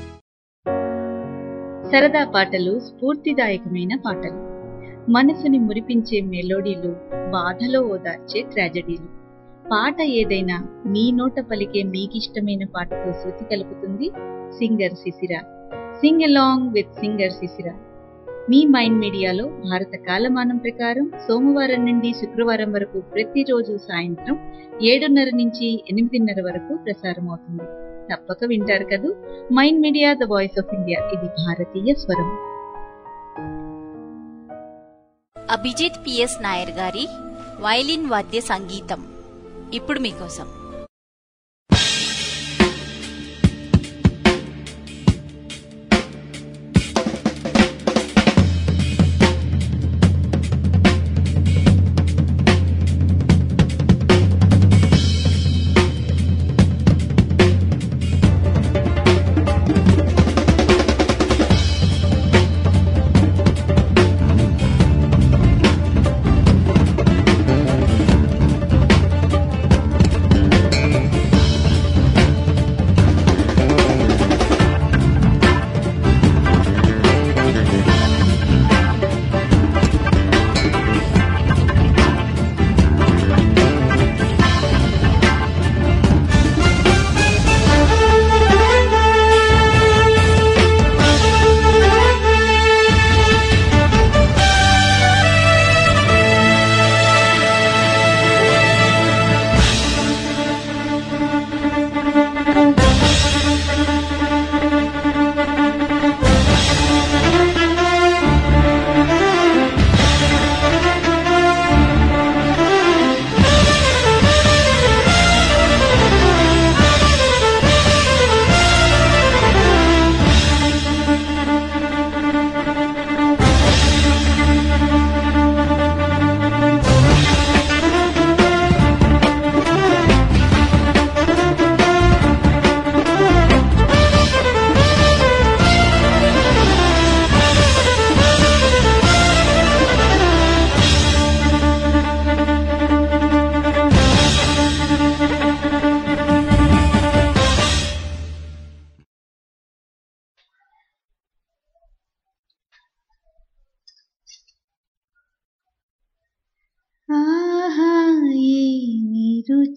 సరదా పాటలు, స్ఫూర్తిదాయకమైన పాటలు, మనసుని మురిపించే మెలోడీలు, బాధలో ఓదార్చే ట్రాజడీలు. పాట ఏదైనా మీ నోట పలికే మీకిష్టమైన పాటతో శృతి కలుపుతుంది సింగర్ శిశిర. సింగ్ అలాంగ్ విత్ సింగర్ శిశిర మీ మైండ్ మీడియాలో భారత కాలమానం ప్రకారం సోమవారం నుండి శుక్రవారం వరకు ప్రతిరోజు సాయంత్రం 7:30 నుంచి 8:30 వరకు ప్రసారం అవుతుంది. తప్పక వింటారు కదూ. Mind media, the voice of India, ఇది భారతీయ స్వరం. అభిజిత్ పిఎస్ నాయర్ గారి వైలిన్ వాద్య సంగీతం ఇప్పుడు మీకోసం.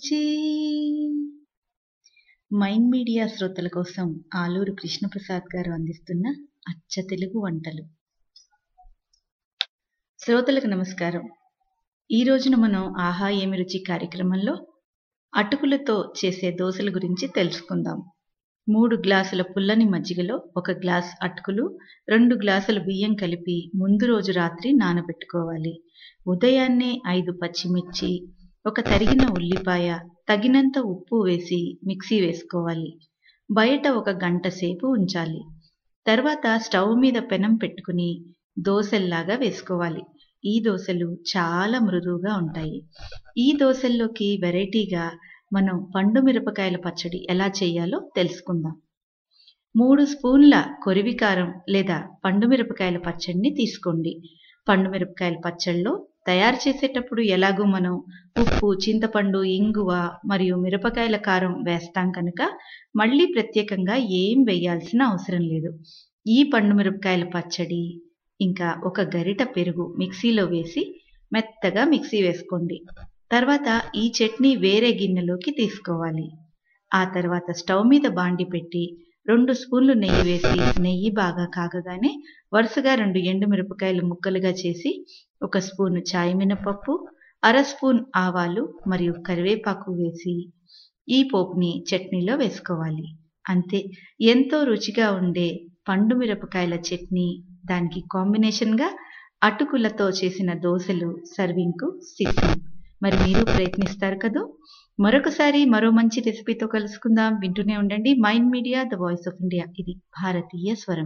రుచి. మైండ్ మీడియా శ్రోతల కోసం ఆలూరు కృష్ణప్రసాద్ గారు అందిస్తున్న అచ్చ తెలుగు వంటలు. శ్రోతలకు నమస్కారం. ఈ రోజున మనం ఆహా ఏమి రుచి కార్యక్రమంలో అటుకులతో చేసే దోశల గురించి తెలుసుకుందాం. 3 గ్లాసుల పుల్లని మజ్జిగలో 1 గ్లాస్ అటుకులు, 2 గ్లాసుల బియ్యం కలిపి ముందు రోజు రాత్రి నానబెట్టుకోవాలి. ఉదయాన్నే 5 పచ్చిమిర్చి, 1 తరిగిన ఉల్లిపాయ, తగినంత ఉప్పు వేసి మిక్సీ వేసుకోవాలి. బయట 1 గంట సేపు ఉంచాలి. తర్వాత స్టవ్ మీద పెనం పెట్టుకుని దోశల్లాగా వేసుకోవాలి. ఈ దోశలు చాలా మృదువుగా ఉంటాయి. ఈ దోశల్లోకి వెరైటీగా మనం పండు మిరపకాయల పచ్చడి ఎలా చేయాలో తెలుసుకుందాం. 3 స్పూన్ల కొరివికారం లేదా పండు మిరపకాయల పచ్చడిని తీసుకోండి. పండు మిరపకాయల పచ్చడిలో తయారు చేసేటప్పుడు ఎలాగూ మనం ఉప్పు, చింతపండు, ఇంగువ మరియు మిరపకాయల కారం వేస్తాం కనుక మళ్ళీ ప్రత్యేకంగా ఏం వేయాల్సిన అవసరం లేదు. ఈ పండు మిరపకాయల పచ్చడి ఇంకా 1 గరిట పెరుగు మిక్సీలో వేసి మెత్తగా మిక్సీ వేసుకోండి. తర్వాత ఈ చట్నీ వేరే గిన్నెలోకి తీసుకోవాలి. ఆ తర్వాత స్టవ్ మీద బాండి పెట్టి 2 స్పూన్లు నెయ్యి వేసి నెయ్యి బాగా కాగగానే వరుసగా 2 ఎండుమిరపకాయలు ముక్కలుగా చేసి 1 స్పూను చాయ్ మినపప్పు, 1/2 స్పూన్ ఆవాలు మరియు కరివేపాకు వేసి ఈ పోపుని చట్నీలో వేసుకోవాలి. అంతే, ఎంతో రుచిగా ఉండే పండు మిరపకాయల చట్నీ, దానికి కాంబినేషన్గా అటుకులతో చేసిన దోశలు సర్వింగ్కు సిద్ధం. మరి మీరు ప్రయత్నిస్తారు కదూ. మరొకసారి మరో మంచి రెసిపీతో కలుసుకుందాం. వింటూనే ఉండండి mind media, the voice of India. ఇది భారతీయ స్వరం.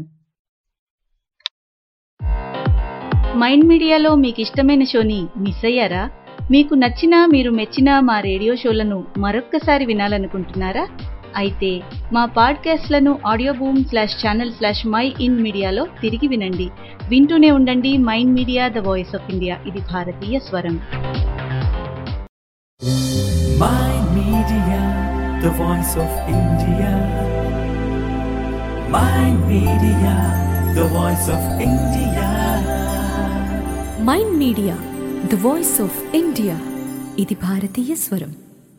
మైండ్ మీడియాలో మీకు ఇష్టమైన షోని మిస్ అయ్యారా? మీకు నచ్చిన, మీరు మెచ్చిన మా రేడియో షోలను మరొక్కసారి వినాలనుకుంటున్నారా? అయితే మా పాడ్కాస్ట్లను ఆడియో boom/channel/myinmedia తిరిగి వినండి. వింటూనే ఉండండి mind media, the voice of India. ఇది భారతీయ స్వరం. Mind Media, the voice of India. Mind Media, the voice of India. Mind media, the voice of India. ఇది భారతీయ స్వరం.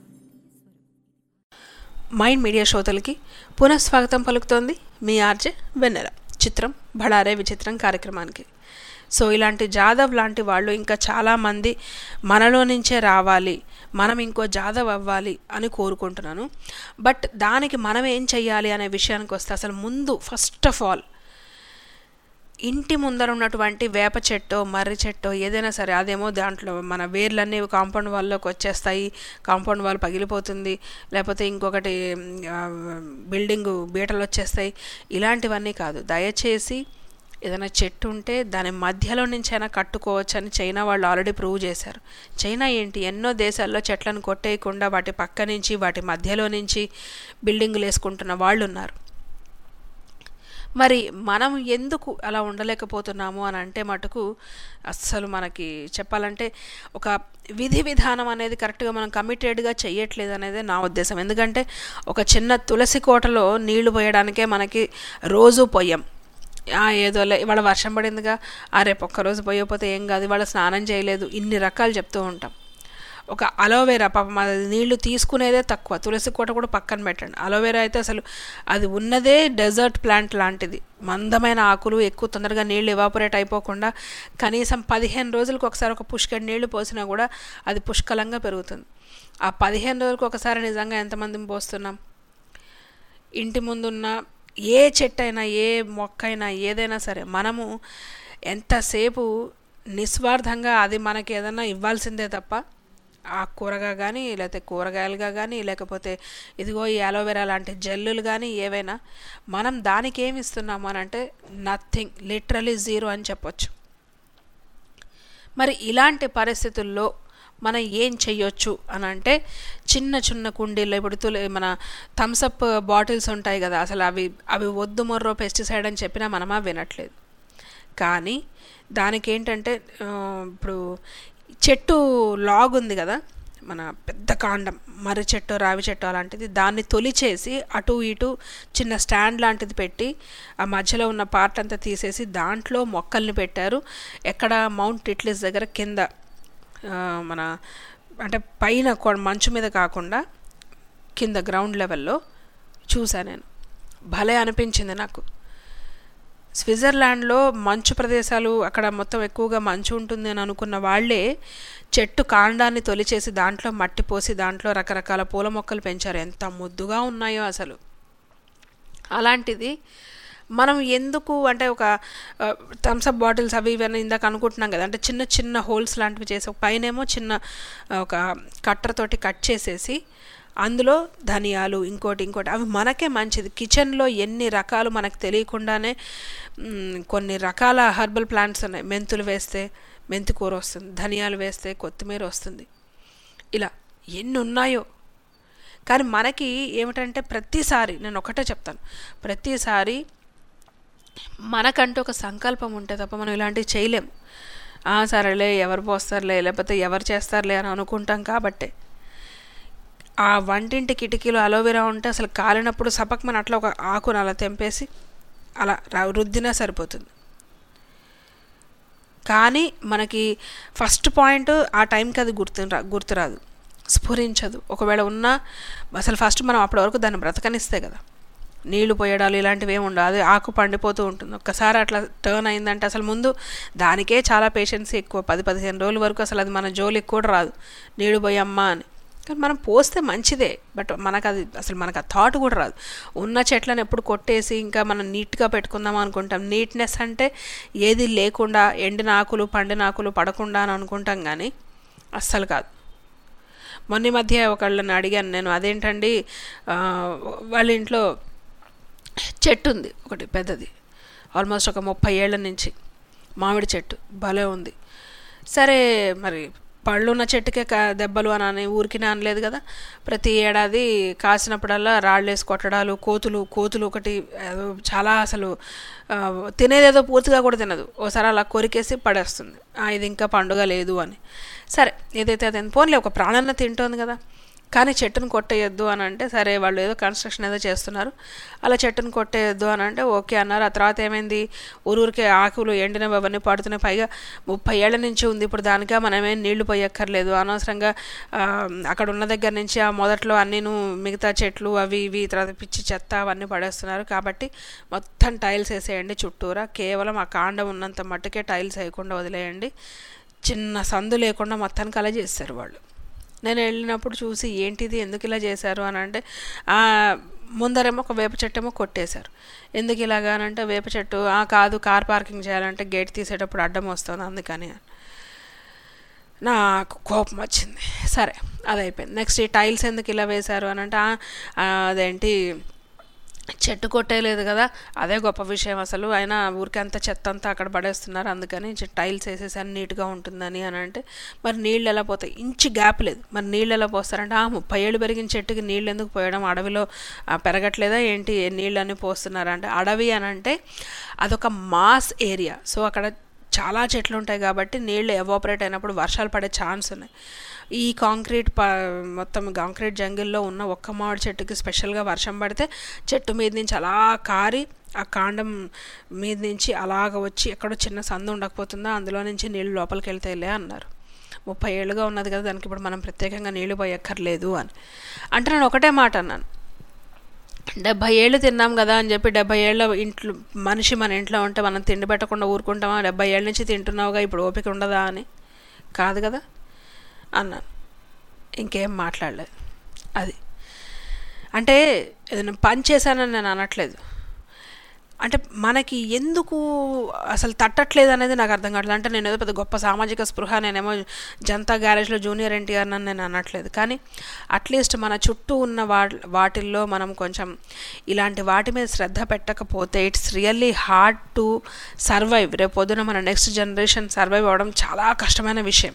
మైండ్ మీడియా శ్రోతలకి పునఃస్వాగతం పలుకుతోంది మీ ఆర్జే వెన్నెల. చిత్రం భళారే విచిత్రం కార్యక్రమానికి. సో ఇలాంటి జాదవ్ లాంటి వాళ్ళు ఇంకా చాలామంది మనలో నుంచే రావాలి, మనం ఇంకో జాదవ్ అవ్వాలి అని కోరుకుంటున్నాను. బట్ దానికి మనం ఏం చెయ్యాలి అనే విషయానికి వస్తే అసలు ముందు ఫస్ట్ ఆఫ్ ఆల్ ఇంటి ముందర ఉన్నటువంటి వేప చెట్టో మర్రి చెట్టో ఏదైనా సరే, అదేమో దాంట్లో మన వేర్లన్నీ కాంపౌండ్ వాల్లోకి వచ్చేస్తాయి, కాంపౌండ్ వాల్ పగిలిపోతుంది, లేకపోతే ఇంకొకటి బిల్డింగు బీటలు వచ్చేస్తాయి. ఇలాంటివన్నీ కాదు. దయచేసి ఏదైనా చెట్టు ఉంటే దాని మధ్యలో నుంచి అయినా కట్టుకోవచ్చు అని చైనా వాళ్ళు ఆల్రెడీ ప్రూవ్ చేశారు. చైనా ఏంటి, ఎన్నో దేశాల్లో చెట్లను కొట్టేయకుండా వాటి పక్క నుంచి వాటి మధ్యలో నుంచి బిల్డింగులు వేసుకుంటున్న వాళ్ళు ఉన్నారు. మరి మనం ఎందుకు అలా ఉండలేకపోతున్నాము అని అంటే మటుకు అస్సలు మనకి చెప్పాలంటే ఒక విధి విధానం అనేది కరెక్ట్గా మనం కమిటెడ్గా చెయ్యట్లేదు అనేది నా ఉద్దేశం. ఎందుకంటే ఒక చిన్న తులసి కోటలో నీళ్లు పోయడానికే మనకి రోజు పోయాం. ఏదో ఇవాళ వర్షం పడిందిగా, రేపు ఒక్కరోజు పోయకపోతే ఏం కాదు, ఇవాళ స్నానం చేయలేదు, ఇన్ని రకాలు చెప్తూ ఉంటాం. ఒక అలోవెరా పాపం అది నీళ్లు తీసుకునేదే తక్కువ, తులసి కోట కూడా పక్కన పెట్టండి. అలోవెరా అయితే అసలు అది ఉన్నదే డెజర్ట్ ప్లాంట్ లాంటిది, మందమైన ఆకులు, ఎక్కువ తొందరగా నీళ్లు ఎవాపరేట్ అయిపోకుండా కనీసం 15 రోజులకు ఒకసారి ఒక పుష్కడి నీళ్లు పోసినా కూడా అది పుష్కలంగా పెరుగుతుంది. ఆ 15 రోజులకు ఒకసారి నిజంగా ఎంతమందిని పోస్తున్నాం? ఇంటి ముందున్న ఏ చెట్టు అయినా ఏ మొక్క అయినా ఏదైనా సరే మనము ఎంతసేపు నిస్వార్థంగా అది మనకి ఏదైనా ఇవ్వాల్సిందే తప్ప, ఆ కూరగా కానీ లేకపోతే కూరగాయలుగా కానీ లేకపోతే ఇదిగో ఈ అలోవెరా లాంటి జెల్లులు కానీ ఏవైనా మనం దానికి ఏమి ఇస్తున్నాము అని అంటే నథింగ్, లిటరలీ జీరో అని చెప్పొచ్చు. మరి ఇలాంటి పరిస్థితుల్లో మనం ఏం చెయ్యొచ్చు అని అంటే చిన్న చిన్న కుండీల్లో ఇప్పుడు మన థమ్సప్ బాటిల్స్ ఉంటాయి కదా, అసలు అవి వద్దు మొర్రో పెస్టిసైడ్ అని చెప్పినా మనమా వినట్లేదు. కానీ దానికి ఏంటంటే ఇప్పుడు చెట్టు లాగ్ ఉంది కదా, మన పెద్ద కాండం, మర్రి చెట్టు రావి చెట్టు అలాంటిది, దాన్ని తొలిచేసి అటు ఇటు చిన్న స్టాండ్ లాంటిది పెట్టి ఆ మధ్యలో ఉన్న పార్ట్ అంతా తీసేసి దాంట్లో మొక్కల్ని పెట్టారు. ఎక్కడ మౌంట్ ఇట్లీస్ దగ్గర కింద మన అంటే పైన మంచు మీద కాకుండా కింద గ్రౌండ్ లెవెల్లో చూసా నేను. భలే అనిపించింది నాకు. స్విట్జర్లాండ్లో మంచు ప్రదేశాలు, అక్కడ మొత్తం ఎక్కువగా మంచు ఉంటుంది అని అనుకున్న వాళ్ళే చెట్టు కాండాన్ని తొలిచేసి దాంట్లో మట్టి పోసి దాంట్లో రకరకాల పూల మొక్కలు పెంచారు. ఎంత ముద్దుగా ఉన్నాయో అసలు. అలాంటిది మనం ఎందుకు అంటే ఒక థమ్స్అప్ బాటిల్స్ అవి ఇవన్నీ ఇందాక అనుకుంటున్నాం కదా, అంటే చిన్న చిన్న హోల్స్ లాంటివి చేసి పైనేమో చిన్న ఒక కట్టర్తోటి కట్ చేసేసి అందులో ధనియాలు ఇంకోటి అవి మనకే మంచిది. కిచెన్లో ఎన్ని రకాలు మనకు తెలియకుండానే కొన్ని రకాల హెర్బల్ ప్లాంట్స్ ఉన్నాయి. మెంతులు వేస్తే మెంతి కూర వస్తుంది, ధనియాలు వేస్తే కొత్తిమీర వస్తుంది, ఇలా ఎన్ని ఉన్నాయో. కానీ మనకి ఏమిటంటే ప్రతిసారి నేను ఒకటే చెప్తాను, ప్రతిసారి మనకంటూ ఒక సంకల్పం ఉంటే తప్ప మనం ఇలాంటివి చేయలేము. సరేలే ఎవరు పోస్తారులే లేకపోతే ఎవరు చేస్తారులే అని అనుకుంటాం. కాబట్టే ఆ వంటింటి కిటికీలో అలోవెరా ఉంటే అసలు కాలినప్పుడు సపక్మని అట్లా ఒక ఆకును అలా తెంపేసి అలా రుద్దినా సరిపోతుంది. కానీ మనకి ఫస్ట్ పాయింట్ ఆ టైంకి అది గుర్తురాదు, స్ఫురించదు. ఒకవేళ ఉన్నా అసలు ఫస్ట్ మనం అప్పటి వరకు దాన్ని బ్రతకనిస్తే కదా, నీళ్లు పోయడాలు ఇలాంటివి ఏమి ఉండవు. అది ఆకు పండిపోతూ ఉంటుంది. ఒక్కసారి అట్లా టర్న్ అయిందంటే అసలు ముందు దానికే చాలా పేషెన్సీ ఎక్కువ. 10-15 రోజుల వరకు అసలు అది మన జోలికి కూడా రాదు, నీళ్లు పోయమ్మా అని. కానీ మనం పోస్తే మంచిదే, బట్ మనకు అది అసలు మనకు ఆ థాట్ కూడా రాదు. ఉన్న చెట్లను ఎప్పుడు కొట్టేసి ఇంకా మనం నీట్గా పెట్టుకుందాం అనుకుంటాం. నీట్నెస్ అంటే ఏది లేకుండా ఎండిన ఆకులు పండిన ఆకులు పడకుండా అని అనుకుంటాం, కానీ అస్సలు కాదు. మొన్న మధ్య ఒకళ్ళని అడిగాను నేను, అదేంటండి వాళ్ళ ఇంట్లో చెట్టు ఉంది ఒకటి పెద్దది, ఆల్మోస్ట్ ఒక 30 ఏళ్ల నుంచి మామిడి చెట్టు భలే ఉంది. సరే మరి పళ్ళు ఉన్న చెట్టుకే దెబ్బలు అని ఊరికి అనలేదు కదా. ప్రతి ఏడాది కాసినప్పుడల్లా రాళ్ళేసి కొట్టడాలు, కోతులు ఒకటి చాలా అసలు తినేదేదో పూర్తిగా కూడా తినదు. ఓసారి అలా కొరికేసి పడేస్తుంది, ఇది ఇంకా పండుగ లేదు అని. సరే ఏదైతే అది పోన్లే, ఒక ప్రాణాన్ని తింటోంది కదా. కానీ చెట్టును కొట్టేయొద్దు అని అంటే సరే వాళ్ళు ఏదో కన్స్ట్రక్షన్ ఏదో చేస్తున్నారు, అలా చెట్టును కొట్టేయొద్దు అని అంటే ఓకే అన్నారు. ఆ తర్వాత ఏమైంది, ఊరూరికే ఆకులు ఎండినవి అవన్నీ పడుతున్నాయి. పైగా 30 ఏళ్ల నుంచి ఉంది. ఇప్పుడు దానికా మనమేం నీళ్లు పోయక్కర్లేదు. అనవసరంగా అక్కడ ఉన్న దగ్గర నుంచి ఆ మొదట్లో అన్నీను మిగతా చెట్లు అవి ఇవి తర్వాత పిచ్చి చెత్త అవన్నీ పడేస్తున్నారు. కాబట్టి మొత్తం టైల్స్ వేసేయండి చుట్టూరా, కేవలం ఆ కాండం ఉన్నంత మట్టుకే టైల్స్ వేయకుండా వదిలేయండి. చిన్న సందు లేకుండా మొత్తానికి అలా చేస్తారు వాళ్ళు. నేను వెళ్ళినప్పుడు చూసి ఏంటిది ఎందుకు ఇలా చేశారు అని అంటే, ముందరేమో ఒక వేప చెట్టు ఏమో కొట్టేశారు. ఎందుకు ఇలాగా అని అంటే, వేప చెట్టు కాదు కార్ పార్కింగ్ చేయాలంటే గేట్ తీసేటప్పుడు అడ్డం వస్తుంది అందుకని. నాకు కోపం వచ్చింది. సరే అది అయిపోయింది. నెక్స్ట్ ఈ టైల్స్ ఎందుకు ఇలా వేశారు అని అంటే, అదేంటి చెట్టు కొట్టేయలేదు కదా, అదే గొప్ప విషయం అసలు. అయినా ఊరికి అంతా చెత్త అంతా అక్కడ పడేస్తున్నారు, అందుకని టైల్స్ వేసేసారి నీట్గా ఉంటుందని అని అంటే, మరి నీళ్ళు ఎలా పోతాయి? ఇంచు గ్యాప్ లేదు, మరి నీళ్ళు ఎలా పోస్తారంటే 30 ఏళ్ళు పెరిగిన చెట్టుకి నీళ్ళు ఎందుకు పోయడం, అడవిలో పెరగట్లేదా ఏంటి నీళ్ళన్నీ పోస్తున్నారంటే, అడవి అని అంటే అదొక మాస్ ఏరియా. సో అక్కడ చాలా చెట్లు ఉంటాయి కాబట్టి నీళ్ళు ఎవాపరేట్ అయినప్పుడు వర్షాలు పడే ఛాన్స్ ఉన్నాయి. ఈ మొత్తం కాంక్రీట్ జంగిల్లో ఉన్న ఒక్క మామిడి చెట్టుకి స్పెషల్గా వర్షం పడితే చెట్టు మీద నుంచి అలా కారి ఆ కాండం మీద నుంచి అలాగ వచ్చి ఎక్కడో చిన్న సందు ఉండకపోతుందా, అందులో నుంచి నీళ్ళు లోపలికి వెళ్తాయిలే అన్నారు. 30 ఏళ్ళుగా ఉన్నది కదా, దానికి ఇప్పుడు మనం ప్రత్యేకంగా నీళ్లు పోయక్కర్లేదు అని అంటే, నేను ఒకటే మాట అన్నాను, 70 ఏళ్ళు తిన్నాం కదా అని చెప్పి 70 ఏళ్ళ ఇంట్లో మనిషి మన ఇంట్లో ఉంటే మనం తిండి పెట్టకుండా ఊరుకుంటామా? 70 ఏళ్ళ నుంచి తింటున్నావుగా, ఇప్పుడు ఓపిక ఉండదా అని? కాదు కదా అన్నాను. ఇంకేం మాట్లాడలేదు. అది అంటే ఏదైనా పని చేశానని నేను అనట్లేదు, అంటే మనకి ఎందుకు అసలు తట్టట్లేదు అనేది నాకు అర్థం కావట్లేదు. అంటే నేను ఏదో పెద్ద గొప్ప సామాజిక స్పృహ, నేనేమో జనతా గ్యారేజ్లో జూనియర్ ఎన్టీఆర్ అని నేను అనట్లేదు. కానీ అట్లీస్ట్ మన చుట్టూ ఉన్న వాటిల్లో మనం కొంచెం ఇలాంటి వాటి మీద శ్రద్ధ పెట్టకపోతే it's really hard to survive. రేపు పొద్దున మన నెక్స్ట్ జనరేషన్ సర్వైవ్ అవ్వడం చాలా కష్టమైన విషయం.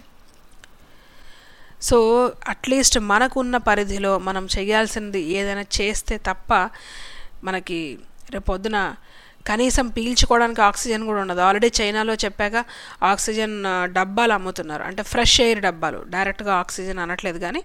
సో అట్లీస్ట్ మనకున్న పరిధిలో మనం చేయాల్సింది ఏదైనా చేస్తే తప్ప మనకి రేపు పొద్దున కనీసం పీల్చుకోవడానికి ఆక్సిజన్ కూడా ఉండదు. ఆల్రెడీ చైనాలో చెప్పాక ఆక్సిజన్ డబ్బాలు అమ్ముతున్నారు, అంటే ఫ్రెష్ ఎయిర్ డబ్బాలు, డైరెక్ట్గా ఆక్సిజన్ అనట్లేదు. కానీ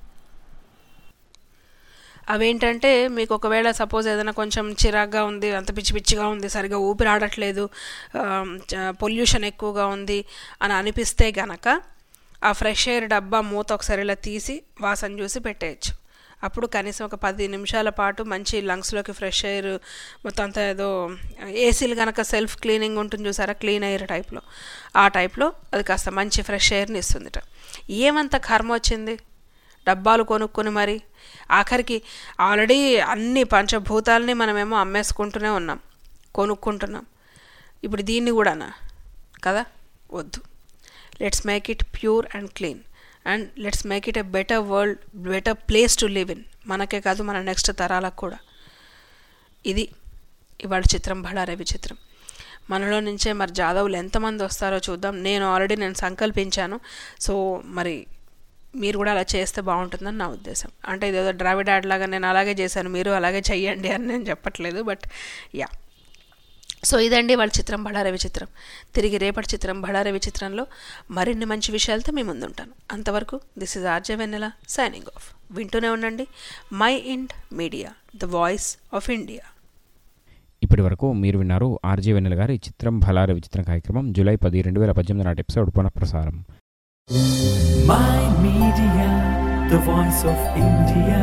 అవేంటంటే మీకు ఒకవేళ సపోజ్ ఏదైనా కొంచెం చిరాగ్గా ఉంది, అంత పిచ్చి పిచ్చిగా ఉంది, సరిగా ఊపిరి ఆడట్లేదు, పొల్యూషన్ ఎక్కువగా ఉంది అని అనిపిస్తే గనక ఆ ఫ్రెష్ ఎయిర్ డబ్బా మూత ఒకసారి ఇలా తీసి వాసన చూసి పెట్టేయచ్చు. అప్పుడు కనీసం ఒక 10 నిమిషాల పాటు మంచి లంగ్స్లోకి ఫ్రెష్ ఎయిర్ మొత్తం అంతా ఏదో ఏసీలు కనుక సెల్ఫ్ క్లీనింగ్ ఉంటుంది చూసారా, క్లీన్ ఎయిర్ టైప్లో, ఆ టైప్లో అది కాస్త మంచి ఫ్రెష్ ఎయిర్ని ఇస్తుందిట. ఏమంత కర్మ వచ్చింది డబ్బాలు కొనుక్కొని మరి, ఆఖరికి ఆల్రెడీ అన్ని పంచభూతాలని మనమేమో అమ్మేసుకుంటూనే ఉన్నాం, కొనుక్కుంటున్నాం, ఇప్పుడు దీన్ని కూడానా కదా? వద్దు. Let's make it pure and clean and let's make it a better world, better place to live in, మనకే కాదు మన నెక్స్ట్ తరాలకు కూడా. ఇది ఇవాళ చిత్రం బళారే విచిత్రం. మనలో నుంచే మరి జాదవులు ఎంతమంది వస్తారో చూద్దాం. నేను సంకల్పించాను. సో మరి మీరు కూడా అలా చేస్తే బాగుంటుందని నా ఉద్దేశం. అంటే ఇదేదో ద్రావిడ్ యాడ్ లాగా నేను అలాగే చేశాను మీరు అలాగే చెయ్యండి అని నేను చెప్పట్లేదు, బట్ యా. సో ఇదండి వాళ్ళ చిత్రం బళారే విచిత్రం. తిరిగి రేపటి చిత్రం బళారే విచిత్రంలో మరిన్ని మంచి విషయాలతో మీ ముందుంటాను. అంతవరకు this is RJ Vennela signing off. వింటూనే ఉండండి mind media, the voice of India. ఇప్పటి వరకు మీరు విన్నారు ఆర్జే వెన్నెల గారి చిత్రం బళారే విచిత్రం కార్యక్రమం జూలై 10, 2018 నాటి ఎపిసోడ్ పునఃప్రసారం. My Media, the voice of India.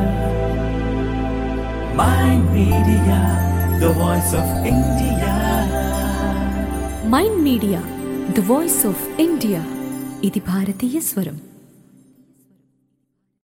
My Media, the voice of India. Mind media the voice of India. ఇది భారతీయ స్వరం.